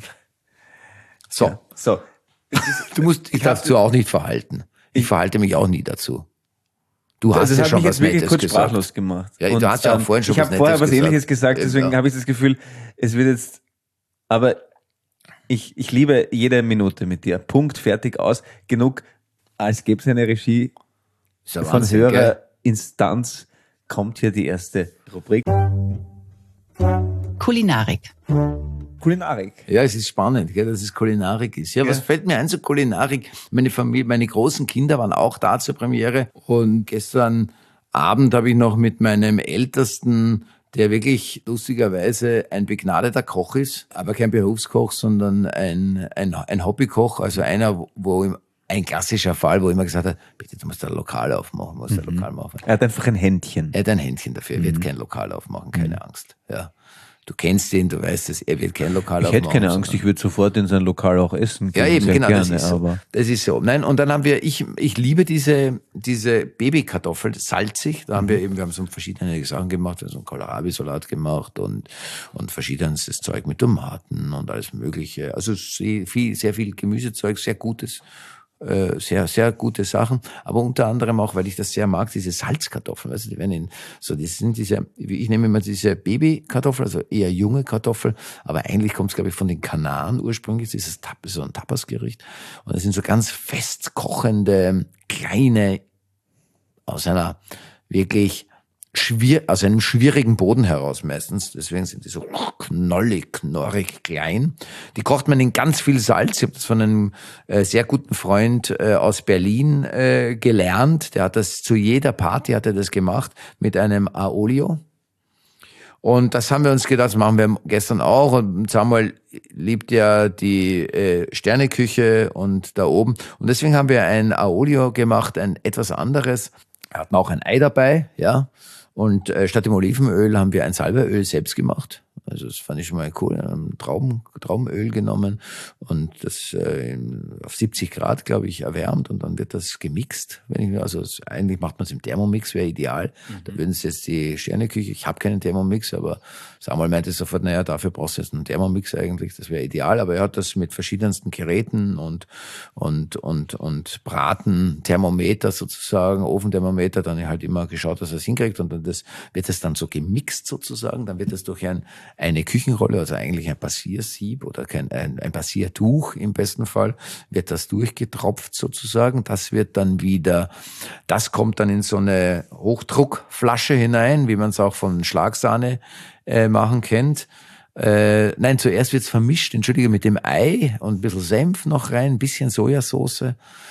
so. Ja, so. Du musst dich dazu auch nicht verhalten. Ich, ich verhalte mich auch nie dazu. Du hast also ja schon mich was jetzt wirklich Nettes kurz gesagt. sprachlos gemacht. Ja, du hast ja auch ähm, vorhin schon ich was hab vorher Nettes was Ähnliches gesagt, gesagt. deswegen Ja. habe ich das Gefühl, es wird jetzt, aber ich, ich liebe jede Minute mit dir. Punkt, fertig, aus. Genug, als gäbe es eine Regie Ist ja von Wahnsinn, höherer gell? Instanz, kommt hier die erste Rubrik. Kulinarik. Kulinarik. Ja, es ist spannend, gell, dass es Kulinarik ist. Ja, was Ja. fällt mir ein zur Kulinarik? Meine Familie, meine großen Kinder waren auch da zur Premiere und gestern Abend habe ich noch mit meinem Ältesten, der wirklich lustigerweise ein begnadeter Koch ist, aber kein Berufskoch, sondern ein, ein, ein Hobbykoch, also einer, wo ihm, ein klassischer Fall, wo immer gesagt hat, bitte, du musst ein Lokal aufmachen, musst ein Lokal machen. Er hat einfach ein Händchen. Er hat ein Händchen dafür, er wird kein Lokal aufmachen, keine Angst. Ja. Du kennst ihn, du weißt es, er wird kein Lokal Ich hätte aufmachen, keine Angst, sondern- ich würde sofort in sein Lokal auch essen gehen. Ja, eben, sehr genau, gerne, das ist so. aber Das ist so. Nein, und dann haben wir, ich, ich liebe diese, diese Babykartoffel, salzig. Da haben wir eben, wir haben so verschiedene Sachen gemacht, wir haben so einen Kohlrabi-Salat gemacht und, und verschiedenstes Zeug mit Tomaten und alles Mögliche. Also sehr viel, sehr viel Gemüsezeug, sehr gutes, äh, sehr, sehr gute Sachen. Aber unter anderem auch, weil ich das sehr mag, diese Salzkartoffeln. Also die werden in, so, das sind diese, ich nehme immer diese Babykartoffel, also eher junge Kartoffel, aber eigentlich kommt es, glaube ich, von den Kanaren ursprünglich. Das ist so ein Tapasgericht. Und das sind so ganz fest kochende, kleine, aus einer wirklich schwier aus einem schwierigen Boden heraus meistens. Deswegen sind die so knollig, knorrig, klein. Die kocht man in ganz viel Salz. Ich habe das von einem äh, sehr guten Freund äh, aus Berlin äh, gelernt. Der hat das zu jeder Party hat er das gemacht mit einem Aolio. Und das haben wir uns gedacht, das machen wir gestern auch. Und Samuel liebt ja die äh, Sterneküche und da oben. Und deswegen haben wir ein Aolio gemacht, ein etwas anderes. Wir hatten auch ein Ei dabei, ja. Und äh, statt dem Olivenöl haben wir ein Salbeöl selbst gemacht. Also das fand ich schon mal cool. Wir haben Trauben, Traubenöl genommen und das äh, auf siebzig Grad, glaube ich, erwärmt und dann wird das gemixt. Wenn ich, also das, eigentlich macht man es im Thermomix, wäre ideal. Mhm. Da würden Sie jetzt die Sterneküche, ich habe keinen Thermomix, aber Samuel meinte sofort, naja, dafür brauchst du jetzt einen Thermomix eigentlich, das wäre ideal. Aber er hat das mit verschiedensten Geräten und und und und Braten, Thermometer sozusagen, Ofenthermometer, dann halt immer geschaut, dass er es hinkriegt und dann das, wird es dann so gemixt sozusagen, dann wird es durch ein eine Küchenrolle, also eigentlich ein Passiersieb oder kein, ein, ein Passiertuch im besten Fall, wird das durchgetropft sozusagen. Das wird dann wieder, das kommt dann in so eine Hochdruckflasche hinein, wie man es auch von Schlagsahne äh, machen kennt. Äh, nein, zuerst wird's vermischt, entschuldige, mit dem Ei und ein bisschen Senf noch rein, ein bisschen Sojasauce.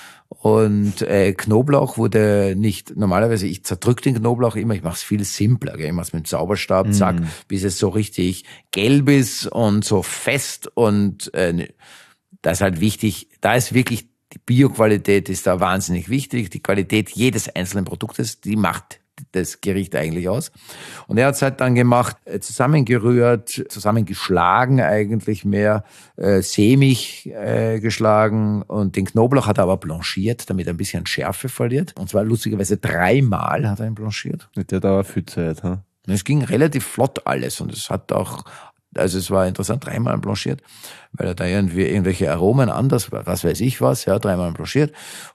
Und äh, Knoblauch wurde nicht, normalerweise, ich zerdrück den Knoblauch immer, ich mache es viel simpler, gell? Ich mache es mit dem Zauberstab, zack, mm. bis es so richtig gelb ist und so fest und äh, das ist halt wichtig, da ist wirklich, die Bioqualität ist da wahnsinnig wichtig, die Qualität jedes einzelnen Produktes, die macht das Gericht eigentlich aus. Und er hat es halt dann gemacht, zusammengerührt, zusammengeschlagen eigentlich mehr, äh, sämig äh, geschlagen und den Knoblauch hat er aber blanchiert, damit er ein bisschen Schärfe verliert. Und zwar lustigerweise dreimal hat er ihn blanchiert. der dauert viel Zeit, ha? Es ging relativ flott alles und es hat auch, also es war interessant, dreimal blanchiert, weil er da irgendwie irgendwelche Aromen anders, was weiß ich was, ja, dreimal blanchiert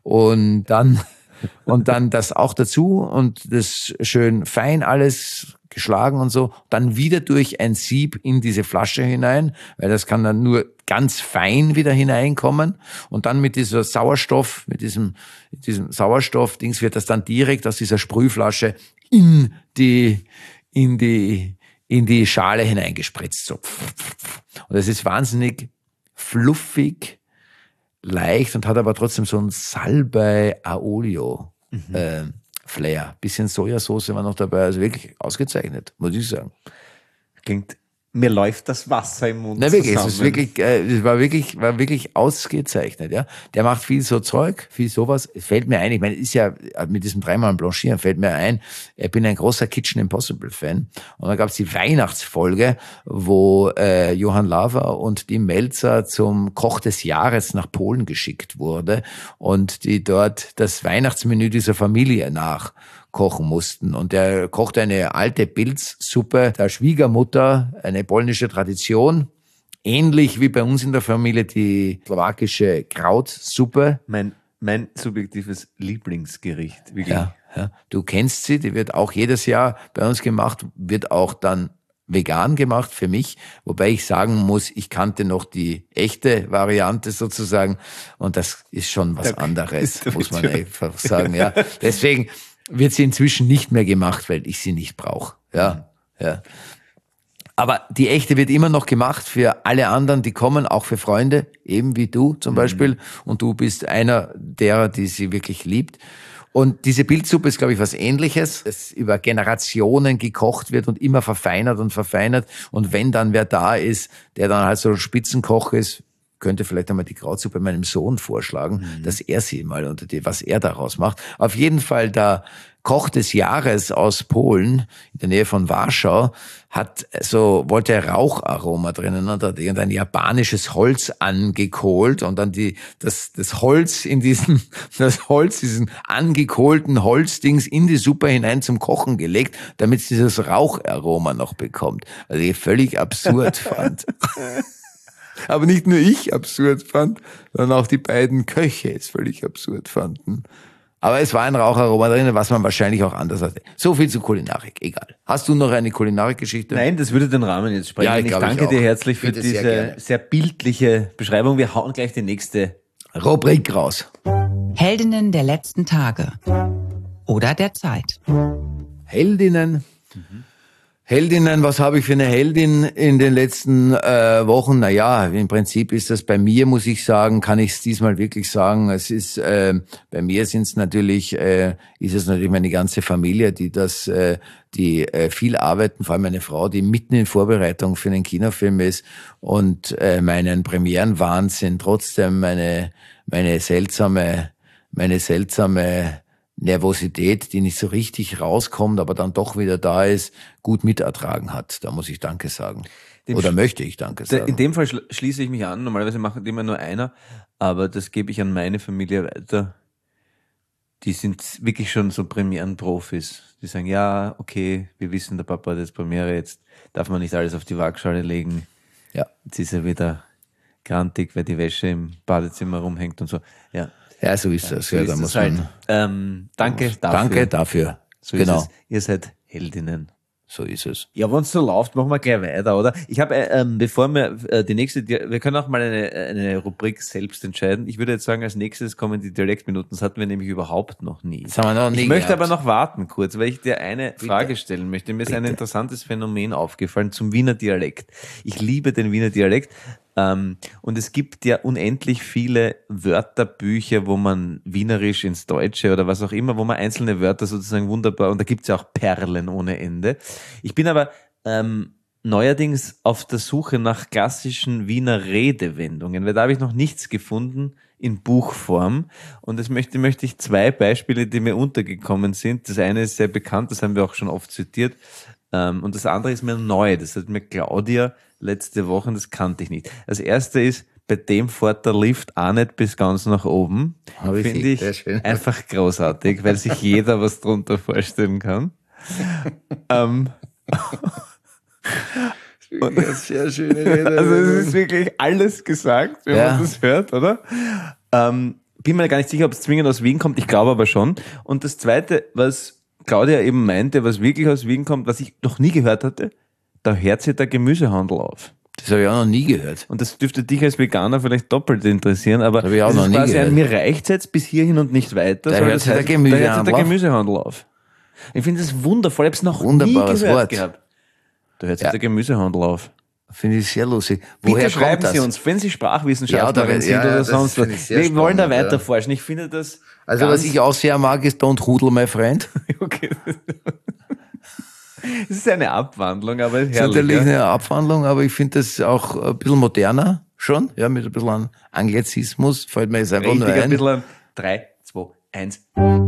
und dann und dann das auch dazu und das schön fein alles geschlagen und so. Dann wieder durch ein Sieb in diese Flasche hinein, weil das kann dann nur ganz fein wieder hineinkommen. Und dann mit dieser Sauerstoff, mit diesem, diesem Sauerstoff-Dings wird das dann direkt aus dieser Sprühflasche in die, in die, in die Schale hineingespritzt. So. Und das ist wahnsinnig fluffig, leicht und hat aber trotzdem so ein Salbei-Aolio mhm. äh, Flair. Bisschen Sojasauce war noch dabei, also wirklich ausgezeichnet, muss ich sagen. Klingt, mir läuft das Wasser im Mund. Na wirklich, zusammen. es ist wirklich, äh, es war wirklich, war wirklich ausgezeichnet, ja. Der macht viel so Zeug, viel sowas. Es fällt mir ein, ich meine, ist ja mit diesem dreimal Blanchieren fällt mir ein, ich bin ein großer Kitchen Impossible Fan. Und da gab es die Weihnachtsfolge, wo äh, Johann Lafer und die Melzer zum Koch des Jahres nach Polen geschickt wurde und die dort das Weihnachtsmenü dieser Familie nach kochen mussten. Und der kochte eine alte Pilzsuppe der Schwiegermutter, eine polnische Tradition, ähnlich wie bei uns in der Familie die slowakische Krautsuppe. Mein, mein subjektives Lieblingsgericht. Wirklich. Ja, ja, du kennst sie, die wird auch jedes Jahr bei uns gemacht, wird auch dann vegan gemacht für mich, wobei ich sagen muss, ich kannte noch die echte Variante sozusagen und das ist schon was da anderes, muss man einfach sagen. Ja, deswegen wird sie inzwischen nicht mehr gemacht, weil ich sie nicht brauche. Ja, ja. Aber die echte wird immer noch gemacht für alle anderen, die kommen, auch für Freunde, eben wie du zum Beispiel. Mhm. Und du bist einer derer, die sie wirklich liebt. Und diese Pilzsuppe ist, glaube ich, was Ähnliches, das über Generationen gekocht wird und immer verfeinert und verfeinert. Und wenn dann wer da ist, der dann halt so ein Spitzenkoch ist, könnte vielleicht einmal die Krautsuppe meinem Sohn vorschlagen, mhm. dass er sie mal unter die, was er daraus macht. Auf jeden Fall, da Koch des Jahres aus Polen, in der Nähe von Warschau, hat so, wollte Raucharoma drinnen und hat irgendein japanisches Holz angekohlt und dann die, das, das Holz in diesen, das Holz, diesen angekohlten Holzdings in die Suppe hinein zum Kochen gelegt, damit es dieses Raucharoma noch bekommt. Also ich völlig absurd fand. Aber nicht nur ich absurd fand, sondern auch die beiden Köche es völlig absurd fanden. Aber es war ein Raucharoma drin, was man wahrscheinlich auch anders hatte. So viel zu Kulinarik, egal. Hast du noch eine Kulinarikgeschichte? Nein, das würde den Rahmen jetzt sprengen. Ja, ich ich glaub, danke ich dir auch. herzlich für Bitte, sehr diese gerne. sehr bildliche Beschreibung. Wir hauen gleich die nächste. Rubrik raus. Heldinnen der letzten Tage oder der Zeit. Heldinnen. Heldinnen, was habe ich für eine Heldin in den letzten äh, Wochen? Naja, im Prinzip ist das bei mir, muss ich sagen, kann ich es diesmal wirklich sagen. Es ist, äh, bei mir sind es natürlich, äh, ist es natürlich meine ganze Familie, die das, äh, die äh, viel arbeiten, vor allem meine Frau, die mitten in Vorbereitung für einen Kinofilm ist und äh, meinen Premierenwahnsinn trotzdem meine, meine seltsame, meine seltsame Nervosität, die nicht so richtig rauskommt, aber dann doch wieder da ist, gut mitertragen hat. Da muss ich Danke sagen. Dem Oder sch- möchte ich Danke Da- sagen. In dem Fall schl- schließe ich mich an. Normalerweise macht immer nur einer, aber das gebe ich an meine Familie weiter. Die sind wirklich schon so Premierenprofis. Die sagen, ja, okay, wir wissen, der Papa hat jetzt Premiere, jetzt darf man nicht alles auf die Waagschale legen. Ja. Jetzt ist er wieder grantig, weil die Wäsche im Badezimmer rumhängt und so. Ja, Ja, so ist das. so Ja, ist da es muss halt. man, Ähm, danke dafür. Danke dafür. So genau. ist es. Ihr seid Heldinnen. So ist es. Ja, wenn es so läuft, machen wir gleich weiter, oder? Ich habe, äh, ähm, bevor wir äh, die nächste, Dia- wir können auch mal eine, eine Rubrik selbst entscheiden. Ich würde jetzt sagen, als nächstes kommen die Dialektminuten. Das hatten wir nämlich überhaupt noch nie. Das haben wir noch nie Ich möchte gehabt. aber noch warten kurz, weil ich dir eine Frage stellen möchte. Mir ist ein interessantes Phänomen aufgefallen zum Wiener Dialekt. Ich liebe den Wiener Dialekt. Ähm, und es gibt ja unendlich viele Wörterbücher, wo man Wienerisch ins Deutsche oder was auch immer, wo man einzelne Wörter sozusagen wunderbar, und da gibt's ja auch Perlen ohne Ende. Ich bin aber ähm, neuerdings auf der Suche nach klassischen Wiener Redewendungen, weil da habe ich noch nichts gefunden in Buchform. Und das möchte, möchte ich zwei Beispiele, die mir untergekommen sind. Das eine ist sehr bekannt, das haben wir auch schon oft zitiert. Ähm, und das andere ist mir neu. Das hat mir Claudia letzte Woche, das kannte ich nicht. Das erste ist, bei dem fährt der Lift auch nicht bis ganz nach oben. Richtig, Finde sehr ich schön. einfach großartig, weil sich jeder was drunter vorstellen kann. ähm, Sehr schöne Rede. also es ist wirklich alles gesagt, wenn Ja. man das hört, oder? Ähm, bin mir gar nicht sicher, ob es zwingend aus Wien kommt. Ich glaube aber schon. Und das Zweite, was Claudia eben meinte, was wirklich aus Wien kommt, was ich noch nie gehört hatte, da hört sich der Gemüsehandel auf. Das habe ich auch noch nie gehört. Und das dürfte dich als Veganer vielleicht doppelt interessieren, aber Hab ich auch das noch ist nie quasi ein, gehört. mir reicht's jetzt bis hierhin und nicht weiter. Da sondern hört das sich der heißt, Gemüsehandel da hört sich der auf. Gemüsehandel auf. Ich finde das wundervoll, ich habe es noch Wunderbares nie gehört Wort. gehabt. Da hört sich Ja. der Gemüsehandel auf. Finde ich sehr lustig. Bitte Woher schreiben kommt das? Sie uns, wenn Sie Ja, Sprachwissenschaftlerin da- sind ja, oder das sonst finde ich was. sehr Wir wollen da spannend, weiter ja. forschen. Ich finde das Also ganz was ich auch sehr mag, ist Don't Hudel, my friend. okay. Es ist eine Abwandlung, aber Das ist herrlich. natürlich Ja. eine Abwandlung, aber ich finde das auch ein bisschen moderner schon, ja, mit ein bisschen an Anglizismus, fällt mir jetzt einfach Richtig, nur ein ein. bisschen an drei, zwei, eins.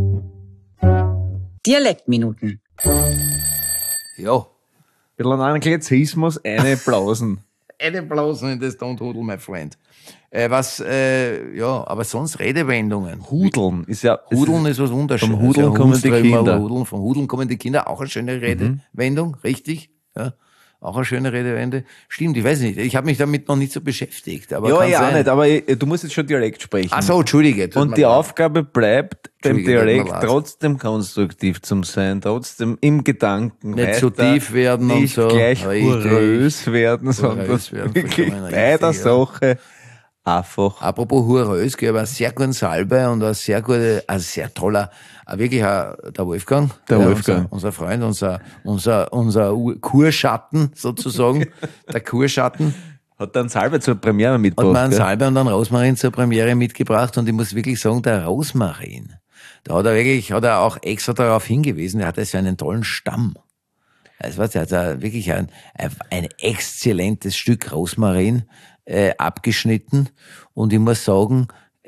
Dialektminuten. Ja, Ein bisschen an Anglizismus, eine Blausen. eine Blausen in das Don't Hudel, my friend. Äh, was, äh, ja, aber sonst Redewendungen. Hudeln ist ja... Hudeln ist was wunderschönes. Vom Hudeln Ja, kommen die Hundströmer, Kinder. Hudeln, vom Hudeln kommen die Kinder, auch eine schöne Redewendung, richtig? Ja, auch eine schöne Redewende. Stimmt, ich weiß nicht, ich habe mich damit noch nicht so beschäftigt. Aber Ja, kann ja, auch sein. nicht, aber äh, du musst jetzt schon Dialekt sprechen. Ach so, Entschuldige. tut Und mir die leid. Aufgabe bleibt, beim Entschuldige, tut mir Dialekt leid. trotzdem konstruktiv zu sein, trotzdem im Gedanken Nicht weiter, zu tief werden und nicht so. gleich Richtig. hurös werden, sondern werden, wirklich vollkommen bei der richtig, ja. Sache einfach. Apropos Hurös, ich habe einen sehr guten Salbe und ein sehr guter, ein sehr toller, ein wirklich ein, der Wolfgang. Der ja, Wolfgang. Unser, unser Freund, unser, unser, unser U- Kurschatten sozusagen, der Kurschatten, Hat dann Salbe zur Premiere hat mitgebracht. mir einen gell? Salbe und einen Rosmarin zur Premiere mitgebracht und ich muss wirklich sagen, der Rosmarin, da hat er wirklich, hat er auch extra darauf hingewiesen, der hatte so einen tollen Stamm. Also was, der hat da wirklich ein, ein, ein exzellentes Stück Rosmarin äh, abgeschnitten und ich muss sagen,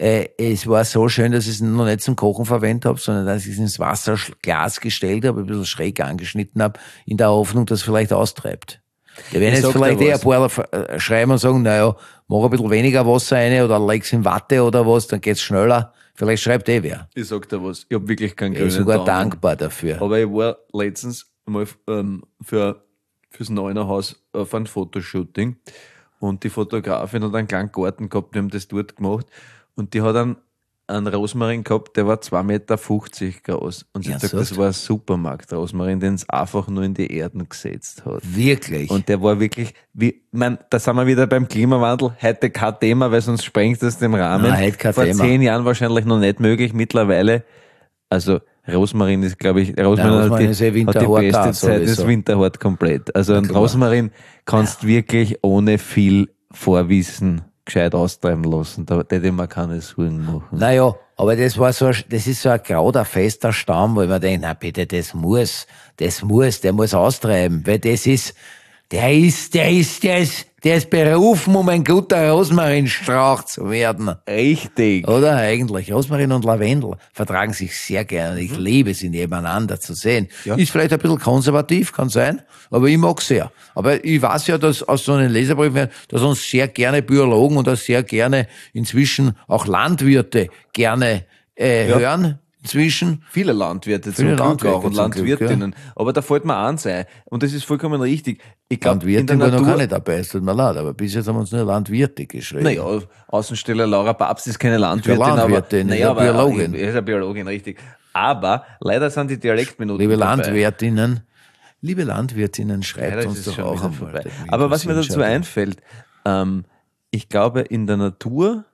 äh, es war so schön, dass ich es noch nicht zum Kochen verwendet habe, sondern dass ich es ins Wasserglas gestellt habe, ein bisschen schräg angeschnitten habe, in der Hoffnung, dass es vielleicht austreibt. Da werden Ich jetzt sag vielleicht dir eher ein was. paar äh, schreiben und sagen, naja, mach ein bisschen weniger Wasser rein oder leg's in Watte oder was, dann geht's schneller. Vielleicht schreibt eh wer. Ich sag dir was, ich hab wirklich keinen Ich bin grünen sogar Daumen. dankbar dafür. Aber ich war letztens mal ähm, für, fürs Neunerhaus auf ein Fotoshooting und die Fotografin hat einen kleinen Garten gehabt, die haben das dort gemacht und die hat einen, einen Rosmarin gehabt, der war zwei Meter fünfzig groß. Und sie Ja, hat gesagt, so. das war ein Supermarkt-Rosmarin, den es einfach nur in die Erden gesetzt hat. Wirklich. Und der war wirklich, wie, man, da sind wir wieder beim Klimawandel, heute kein Thema, weil sonst sprengt das den Rahmen. Nein, heute kein Vor Thema. zehn Jahren wahrscheinlich noch nicht möglich, mittlerweile, also Rosmarin ist, glaube ich, Rosmarin, Nein, Rosmarin hat, ist eh die, hat die winterhart beste da, Zeit, ist sowieso. winterhart komplett. Also ein klar. Rosmarin kannst wirklich ohne viel Vorwissen gescheit austreiben lassen. Da hätte ich mir keine Sorgen machen. Naja, aber das war so, ein- das ist so ein grauder, fester Stamm, wo ich mir denke, na bitte, das muss, das muss, der muss austreiben, weil das ist, der ist, der ist, der ist, der ist berufen, um ein guter Rosmarinstrauch zu werden. Richtig. Oder eigentlich, Rosmarin und Lavendel vertragen sich sehr gerne. Ich liebe sie nebeneinander zu sehen. Ja. Ist vielleicht ein bisschen konservativ, kann sein, aber ich mag sehr. Aber ich weiß ja, dass aus so einem Leserbrief, dass uns sehr gerne Biologen und auch sehr gerne inzwischen auch Landwirte gerne äh, Ja. hören. Inzwischen. Viele Landwirte Viele zum Glück auch Landwirte und zum Glück, Landwirtinnen. Aber da fällt mir eins ein. Und das ist vollkommen richtig. Ich glaube, in der Landwirtin war noch Natur, gar nicht dabei, es tut mir leid, aber bis jetzt haben wir uns nur Landwirte geschrieben. naja, Außensteller Laura Babs ist keine Landwirtin, Landwirtin, aber, ist naja, eine aber Biologin. Ist eine Biologin, richtig. Aber leider sind die Dialektminuten Liebe vorbei. Landwirtinnen, liebe Landwirtinnen, schreibt Leider uns ist es doch schon auch wieder einmal. vorbei. Das würde mich Aber was mir interessieren, dazu schau. einfällt, ähm, ich glaube, in der Natur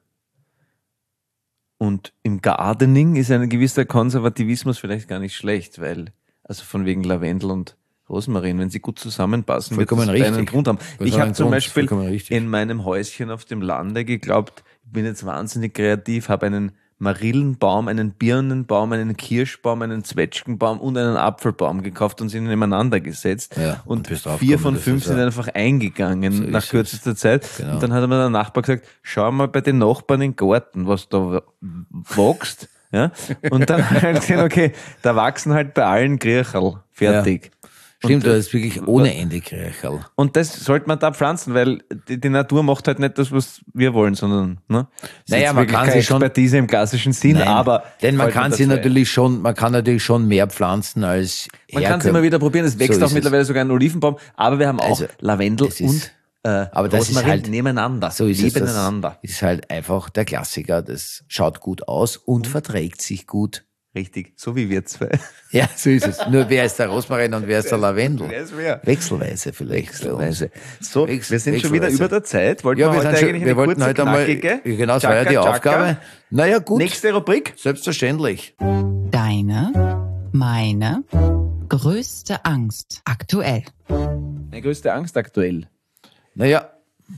und im Gardening ist ein gewisser Konservativismus vielleicht gar nicht schlecht, weil, also von wegen Lavendel und Rosmarin, wenn sie gut zusammenpassen, Vollkommen wird das einen richtig. Grund haben. Vollkommen Ich habe zum Grund, Beispiel vollkommen richtig. in meinem Häuschen auf dem Lande geglaubt, ich bin jetzt wahnsinnig kreativ, habe einen Marillenbaum, einen Birnenbaum, einen Kirschbaum, einen Zwetschgenbaum und einen Apfelbaum gekauft und sie nebeneinander gesetzt. Ja, und und bist vier draufgekommen, von dass fünf das sind ein- einfach eingegangen So nach ist kürzester Zeit. Genau. Und dann hat mir der Nachbar gesagt, schau mal bei den Nachbarn im Garten, was da wächst. Ja? Und dann habe ich gesehen, okay, da wachsen halt bei allen Griecherl. Fertig. Stimmt, Und, du hast wirklich ohne Ende Krechel. Und das sollte man da pflanzen, weil die, die Natur macht halt nicht das, was wir wollen, sondern, ne? Das ist Naja, jetzt man wirklich kann keine sie schon- Expertise im klassischen Sinn, aber. Denn man fällt mir kann sie dazu ein. natürlich schon, man kann natürlich schon mehr pflanzen als Man kann es immer wieder probieren, es wächst So auch ist mittlerweile sogar ein Olivenbaum, aber wir haben auch Also, Lavendel das ist- und äh, aber das ist Rosmarin halt- nebeneinander. So ist es. nebeneinander. Das ist halt einfach der Klassiker. Das schaut gut aus und Mhm. verträgt sich gut. Richtig, so wie wir zwei. Ja, so ist es. Nur wer ist der Rosmarin und wer ist der Lavendel? Wer ist wer? Wechselweise vielleicht. bei uns. Wechselweise. So, Wechsel- wir sind schon wieder wechselweise. über der Zeit. Wollten Ja, wir wir, heute sind schon, eigentlich wir eine wollten kurze, heute einmal, knackige? genau, das war ja Tschakka, die Tschakka. Aufgabe. Naja, gut. Nächste Rubrik. Selbstverständlich. Deine, meine größte Angst aktuell. Meine größte Angst aktuell. Naja,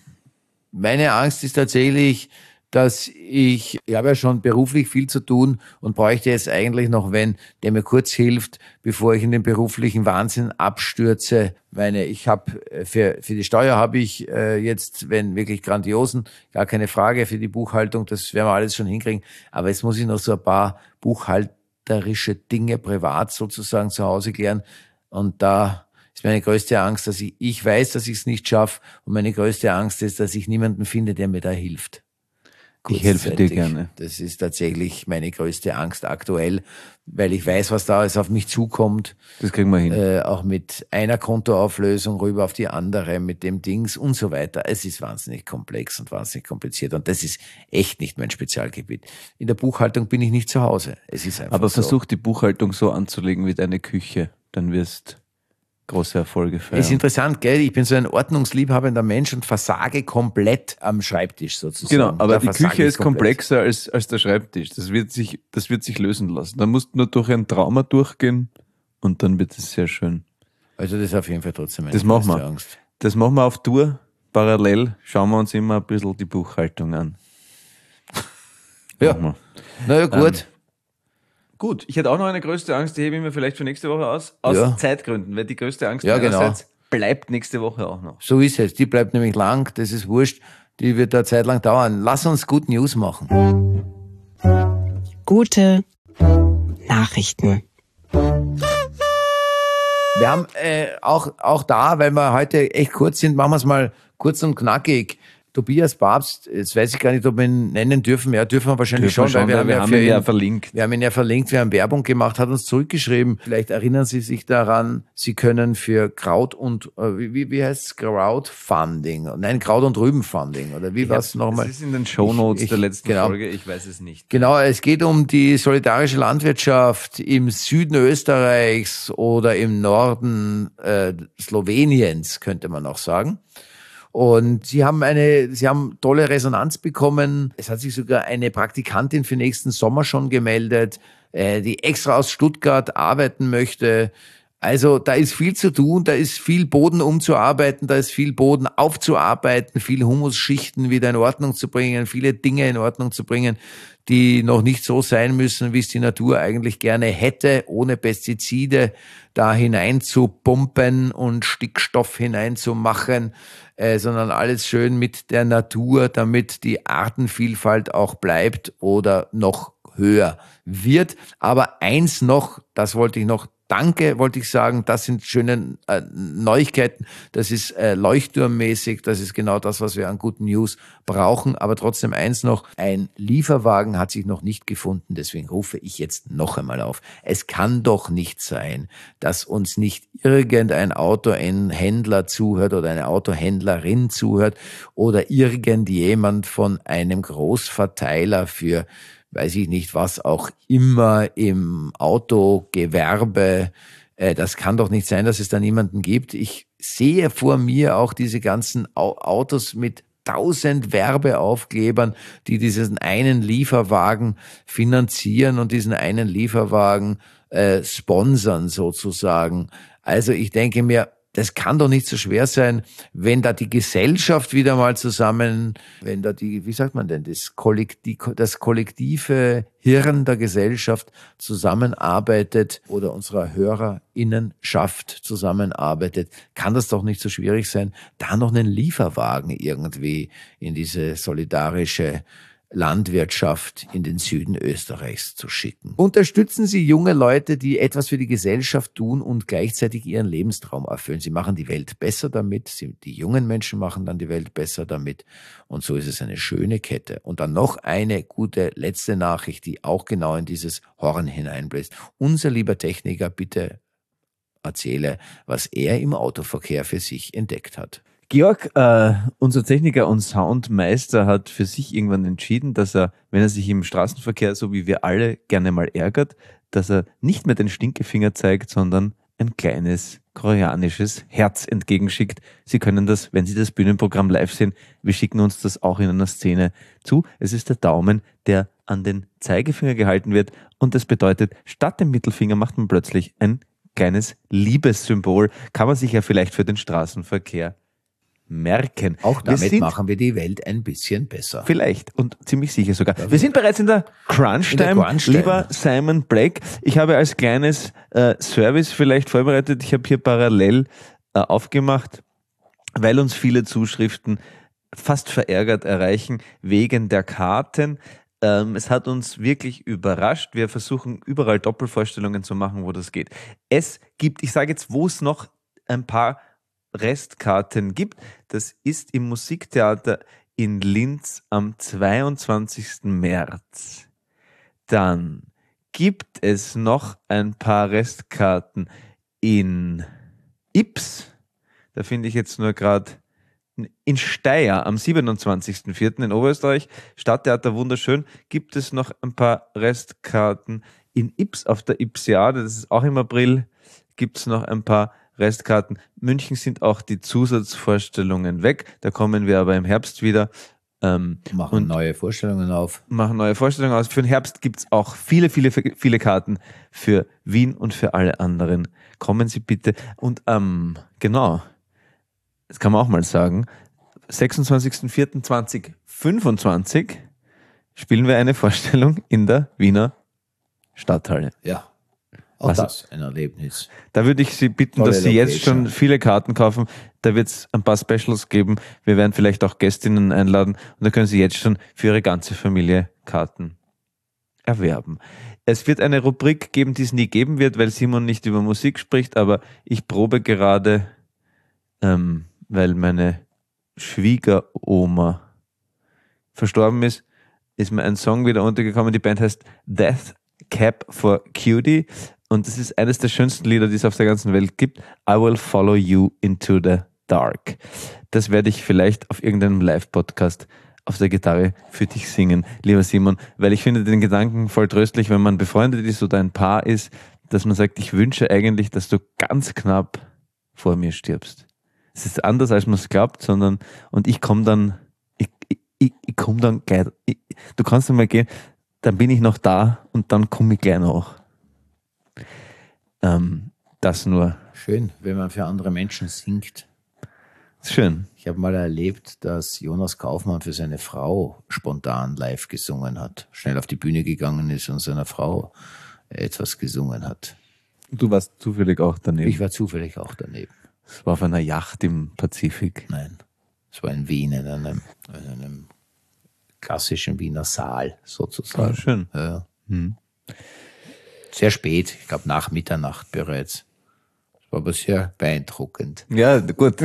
meine Angst ist tatsächlich, dass ich, ich habe ja schon beruflich viel zu tun und bräuchte jetzt eigentlich noch wen, der mir kurz hilft, bevor ich in den beruflichen Wahnsinn abstürze. Meine, ich habe für, für die Steuer habe ich äh, jetzt, wenn wirklich grandiosen, gar keine Frage, für die Buchhaltung, das werden wir alles schon hinkriegen. Aber jetzt muss ich noch so ein paar buchhalterische Dinge privat sozusagen zu Hause klären. Und da ist meine größte Angst, dass ich, ich weiß, dass ich es nicht schaffe. Und meine größte Angst ist, dass ich niemanden finde, der mir da hilft. Ich helfe dir Kurzzeitig. gerne. Das ist tatsächlich meine größte Angst aktuell, weil ich weiß, was da alles auf mich zukommt. Das kriegen wir hin. Äh, auch mit einer Kontoauflösung rüber auf die andere, mit dem Dings und so weiter. Es ist wahnsinnig komplex und wahnsinnig kompliziert. Und das ist echt nicht mein Spezialgebiet. In der Buchhaltung bin ich nicht zu Hause. Es ist einfach Aber so. versuch die Buchhaltung so anzulegen wie deine Küche. Dann wirst große Erfolge feiern. Ist interessant, gell? Ich bin so ein ordnungsliebhabender Mensch und versage komplett am Schreibtisch sozusagen. Genau, aber Da die versage Küche ich ist komplett. komplexer als, als der Schreibtisch. Das wird sich, das wird sich lösen lassen. Da musst du nur durch ein Trauma durchgehen und dann wird es sehr schön. Also das ist auf jeden Fall trotzdem meine Das machen größte wir. Angst. Das machen wir auf Tour. Parallel schauen wir uns immer ein bisschen die Buchhaltung an. Ja. Machen wir. Na ja, gut. Ähm, Gut, ich hätte auch noch eine größte Angst, die hebe ich mir vielleicht für nächste Woche aus. Aus Ja. Zeitgründen, weil die größte Angst Ja, genau. meinerseits bleibt nächste Woche auch noch. So ist es. Die bleibt nämlich lang. Das ist wurscht. Die wird eine Zeit lang dauern. Lass uns Good News machen. Gute Nachrichten. Wir haben äh, auch, auch da, weil wir heute echt kurz sind, machen wir es mal kurz und knackig. Tobias Babst, jetzt weiß ich gar nicht, ob wir ihn nennen dürfen. Ja, dürfen wir wahrscheinlich Dürfen schon, weil wir, weil haben, wir ja haben für ihn ja ihn, verlinkt. wir haben ihn ja verlinkt, wir haben Werbung gemacht, hat uns zurückgeschrieben. Vielleicht erinnern Sie sich daran, Sie können für Kraut und, äh, wie, wie heißt es, Crowdfunding? Nein, Kraut- und Rübenfunding, oder wie war es nochmal? Das ist in den Shownotes Ich- ich- der letzten genau. Folge, ich weiß es nicht. Genau, es geht um die solidarische Landwirtschaft im Süden Österreichs oder im Norden äh, Sloweniens, könnte man auch sagen. Und sie haben eine, sie haben tolle Resonanz bekommen. Es hat sich sogar eine Praktikantin für nächsten Sommer schon gemeldet, äh, die extra aus Stuttgart arbeiten möchte. Also da ist viel zu tun, da ist viel Boden umzuarbeiten, da ist viel Boden aufzuarbeiten, viele Humusschichten wieder in Ordnung zu bringen, viele Dinge in Ordnung zu bringen, die noch nicht so sein müssen, wie es die Natur eigentlich gerne hätte, ohne Pestizide da hinein zu pumpen und Stickstoff hineinzumachen, äh, sondern alles schön mit der Natur, damit die Artenvielfalt auch bleibt oder noch höher wird. Aber eins noch, das wollte ich noch Danke, wollte ich sagen, das sind schöne äh, Neuigkeiten, das ist äh, leuchtturmmäßig, das ist genau das, was wir an guten News brauchen, aber trotzdem eins noch, ein Lieferwagen hat sich noch nicht gefunden, deswegen rufe ich jetzt noch einmal auf. Es kann doch nicht sein, dass uns nicht irgendein Autohändler zuhört oder eine Autohändlerin zuhört oder irgendjemand von einem Großverteiler für weiß ich nicht, was auch immer im Autogewerbe, äh, das kann doch nicht sein, dass es da niemanden gibt. Ich sehe vor mir auch diese ganzen Au- Autos mit tausend Werbeaufklebern, die diesen einen Lieferwagen finanzieren und diesen einen Lieferwagen äh, sponsern sozusagen. Also ich denke mir, das kann doch nicht so schwer sein, wenn da die Gesellschaft wieder mal zusammen, wenn da die, wie sagt man denn, das, Kollektiv, das kollektive Hirn der Gesellschaft zusammenarbeitet oder unserer HörerInnenschaft zusammenarbeitet, kann das doch nicht so schwierig sein, da noch einen Lieferwagen irgendwie in diese solidarische Landwirtschaft in den Süden Österreichs zu schicken. Unterstützen Sie junge Leute, die etwas für die Gesellschaft tun und gleichzeitig ihren Lebenstraum erfüllen. Sie machen die Welt besser damit, Sie, die jungen Menschen machen dann die Welt besser damit und so ist es eine schöne Kette. Und dann noch eine gute letzte Nachricht, die auch genau in dieses Horn hineinbläst. Unser lieber Techniker, bitte erzähle, was er im Autoverkehr für sich entdeckt hat. Georg, äh, unser Techniker und Soundmeister, hat für sich irgendwann entschieden, dass er, wenn er sich im Straßenverkehr, so wie wir alle, gerne mal ärgert, dass er nicht mehr den Stinkefinger zeigt, sondern ein kleines koreanisches Herz entgegenschickt. Sie können das, wenn Sie das Bühnenprogramm live sehen, wir schicken uns das auch in einer Szene zu. Es ist der Daumen, der an den Zeigefinger gehalten wird und das bedeutet, statt dem Mittelfinger macht man plötzlich ein kleines Liebessymbol. Kann man sich ja vielleicht für den Straßenverkehr merken. Auch Wir damit sind machen wir die Welt ein bisschen besser. Vielleicht und ziemlich sicher sogar. Wir sind bereits in der Crunch-Time, In der Crunch-Time. lieber Simon Blake. Ich habe als kleines äh, Service vielleicht vorbereitet, ich habe hier parallel äh, aufgemacht, weil uns viele Zuschriften fast verärgert erreichen wegen der Karten. Ähm, es hat uns wirklich überrascht. Wir versuchen überall Doppelvorstellungen zu machen, wo das geht. Es gibt, ich sage jetzt, wo es noch ein paar Restkarten gibt. Das ist im Musiktheater in Linz am zweiundzwanzigsten März. Dann gibt es noch ein paar Restkarten in Ips. Da finde ich jetzt nur gerade in Steyr am siebenundzwanzigsten vierten in Oberösterreich. Stadttheater wunderschön. Gibt es noch ein paar Restkarten in Ips auf der Ipsiade. Das ist auch im April. Gibt es noch ein paar Restkarten. München sind auch die Zusatzvorstellungen weg. Da kommen wir aber im Herbst wieder. Ähm, Machen und neue Vorstellungen auf. machen neue Vorstellungen aus. Für den Herbst gibt es auch viele, viele, viele Karten für Wien und für alle anderen. Kommen Sie bitte. Und ähm, genau, das kann man auch mal sagen, sechsundzwanzigsten vierten zweitausendfünfundzwanzig spielen wir eine Vorstellung in der Wiener Stadthalle. Ja, auch Was- das ein Erlebnis. Da würde ich Sie bitten, Tolle dass Sie jetzt Location. schon viele Karten kaufen. Da wird es ein paar Specials geben. Wir werden vielleicht auch Gästinnen einladen und da können Sie jetzt schon für Ihre ganze Familie Karten erwerben. Es wird eine Rubrik geben, die es nie geben wird, weil Simon nicht über Musik spricht, aber ich probe gerade, ähm, weil meine Schwiegeroma verstorben ist, ist mir ein Song wieder untergekommen. Die Band heißt Death Cab for Cutie und das ist eines der schönsten Lieder, die es auf der ganzen Welt gibt. I will follow you into the dark. Das werde ich vielleicht auf irgendeinem Live-Podcast auf der Gitarre für dich singen, lieber Simon, weil ich finde den Gedanken voll tröstlich, wenn man befreundet ist oder ein Paar ist, dass man sagt, ich wünsche eigentlich, dass du ganz knapp vor mir stirbst. Es ist anders, als man es glaubt, sondern, und ich komme dann, ich, ich, ich komme dann gleich, ich, du kannst einmal gehen, dann bin ich noch da und dann komme ich gleich noch. Ähm, das nur. Schön, wenn man für andere Menschen singt. Schön. Ich habe mal erlebt, dass Jonas Kaufmann für seine Frau spontan live gesungen hat. Schnell auf die Bühne gegangen ist und seiner Frau etwas gesungen hat. Du warst zufällig auch daneben. Ich war zufällig auch daneben. Es war auf einer Yacht im Pazifik. Nein, es war in Wien, in einem, in einem klassischen Wiener Saal sozusagen. Ah, schön. Ja. Hm. Sehr spät, ich glaube nach Mitternacht bereits. Das war aber sehr beeindruckend. Ja, gut.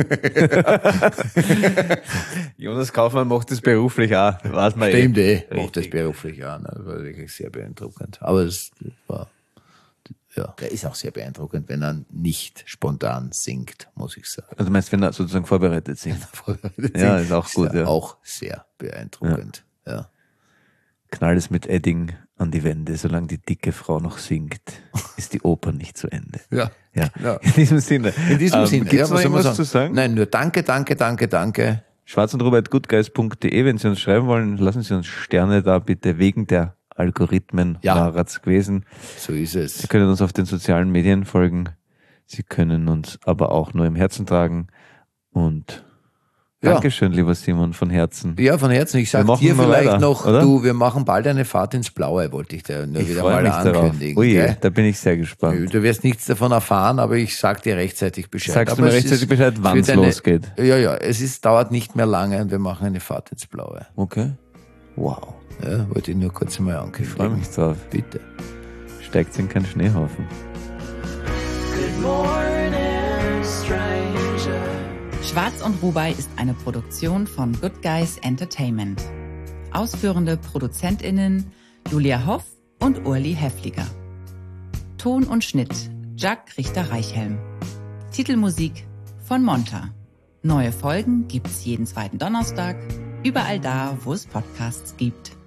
Jonas Kaufmann macht das beruflich auch, weiß man Stimmt eh, Richtig. macht das beruflich an. Das war wirklich sehr beeindruckend. Aber es war, ja, der ist auch sehr beeindruckend, wenn er nicht spontan singt, muss ich sagen. Also du meinst, wenn er sozusagen vorbereitet singt. Vorbereitet Ja, singt, ist auch gut, er ja. Auch sehr beeindruckend, ja. Knall es mit Edding an die Wände, solange die dicke Frau noch singt, ist die Oper nicht zu Ende. Ja. Ja, Ja. in diesem Sinne. In diesem ähm, Sinne. Gibt es ja, noch was soll man irgendwas zu sagen? Nein, nur danke, danke, danke, danke. schwarz und robert goodguys punkt de, wenn Sie uns schreiben wollen, lassen Sie uns Sterne da, bitte, wegen der Algorithmen Ja. war es gewesen. So ist Sie es. können uns auf den sozialen Medien folgen. Sie können uns aber auch nur im Herzen tragen. Und Ja. Dankeschön, lieber Simon, von Herzen. Ja, von Herzen. Ich sag Wir machen dir mal vielleicht weiter, noch, oder? du, wir machen bald eine Fahrt ins Blaue, wollte ich dir nur Ich wieder freue mal mich darauf. ankündigen. Ui, gell? da bin ich sehr gespannt. Du wirst nichts davon erfahren, aber ich sag dir rechtzeitig Bescheid. Sagst du aber mir es rechtzeitig ist Bescheid, wann für es deine- losgeht? Ja, ja, es ist, dauert nicht mehr lange und wir machen eine Fahrt ins Blaue. Okay. Wow. Ja, wollte ich nur kurz mal Ich ankündigen. freue mich drauf. Bitte. Steigt in keinen Schneehaufen. Good morning, stranger. Schwarz und Rubai ist eine Produktion von Good Guys Entertainment. Ausführende ProduzentInnen Julia Hoff und Urli Heffliger. Ton und Schnitt Jack Richter-Reichhelm. Titelmusik von Monta. Neue Folgen gibt's jeden zweiten Donnerstag, überall da, wo es Podcasts gibt.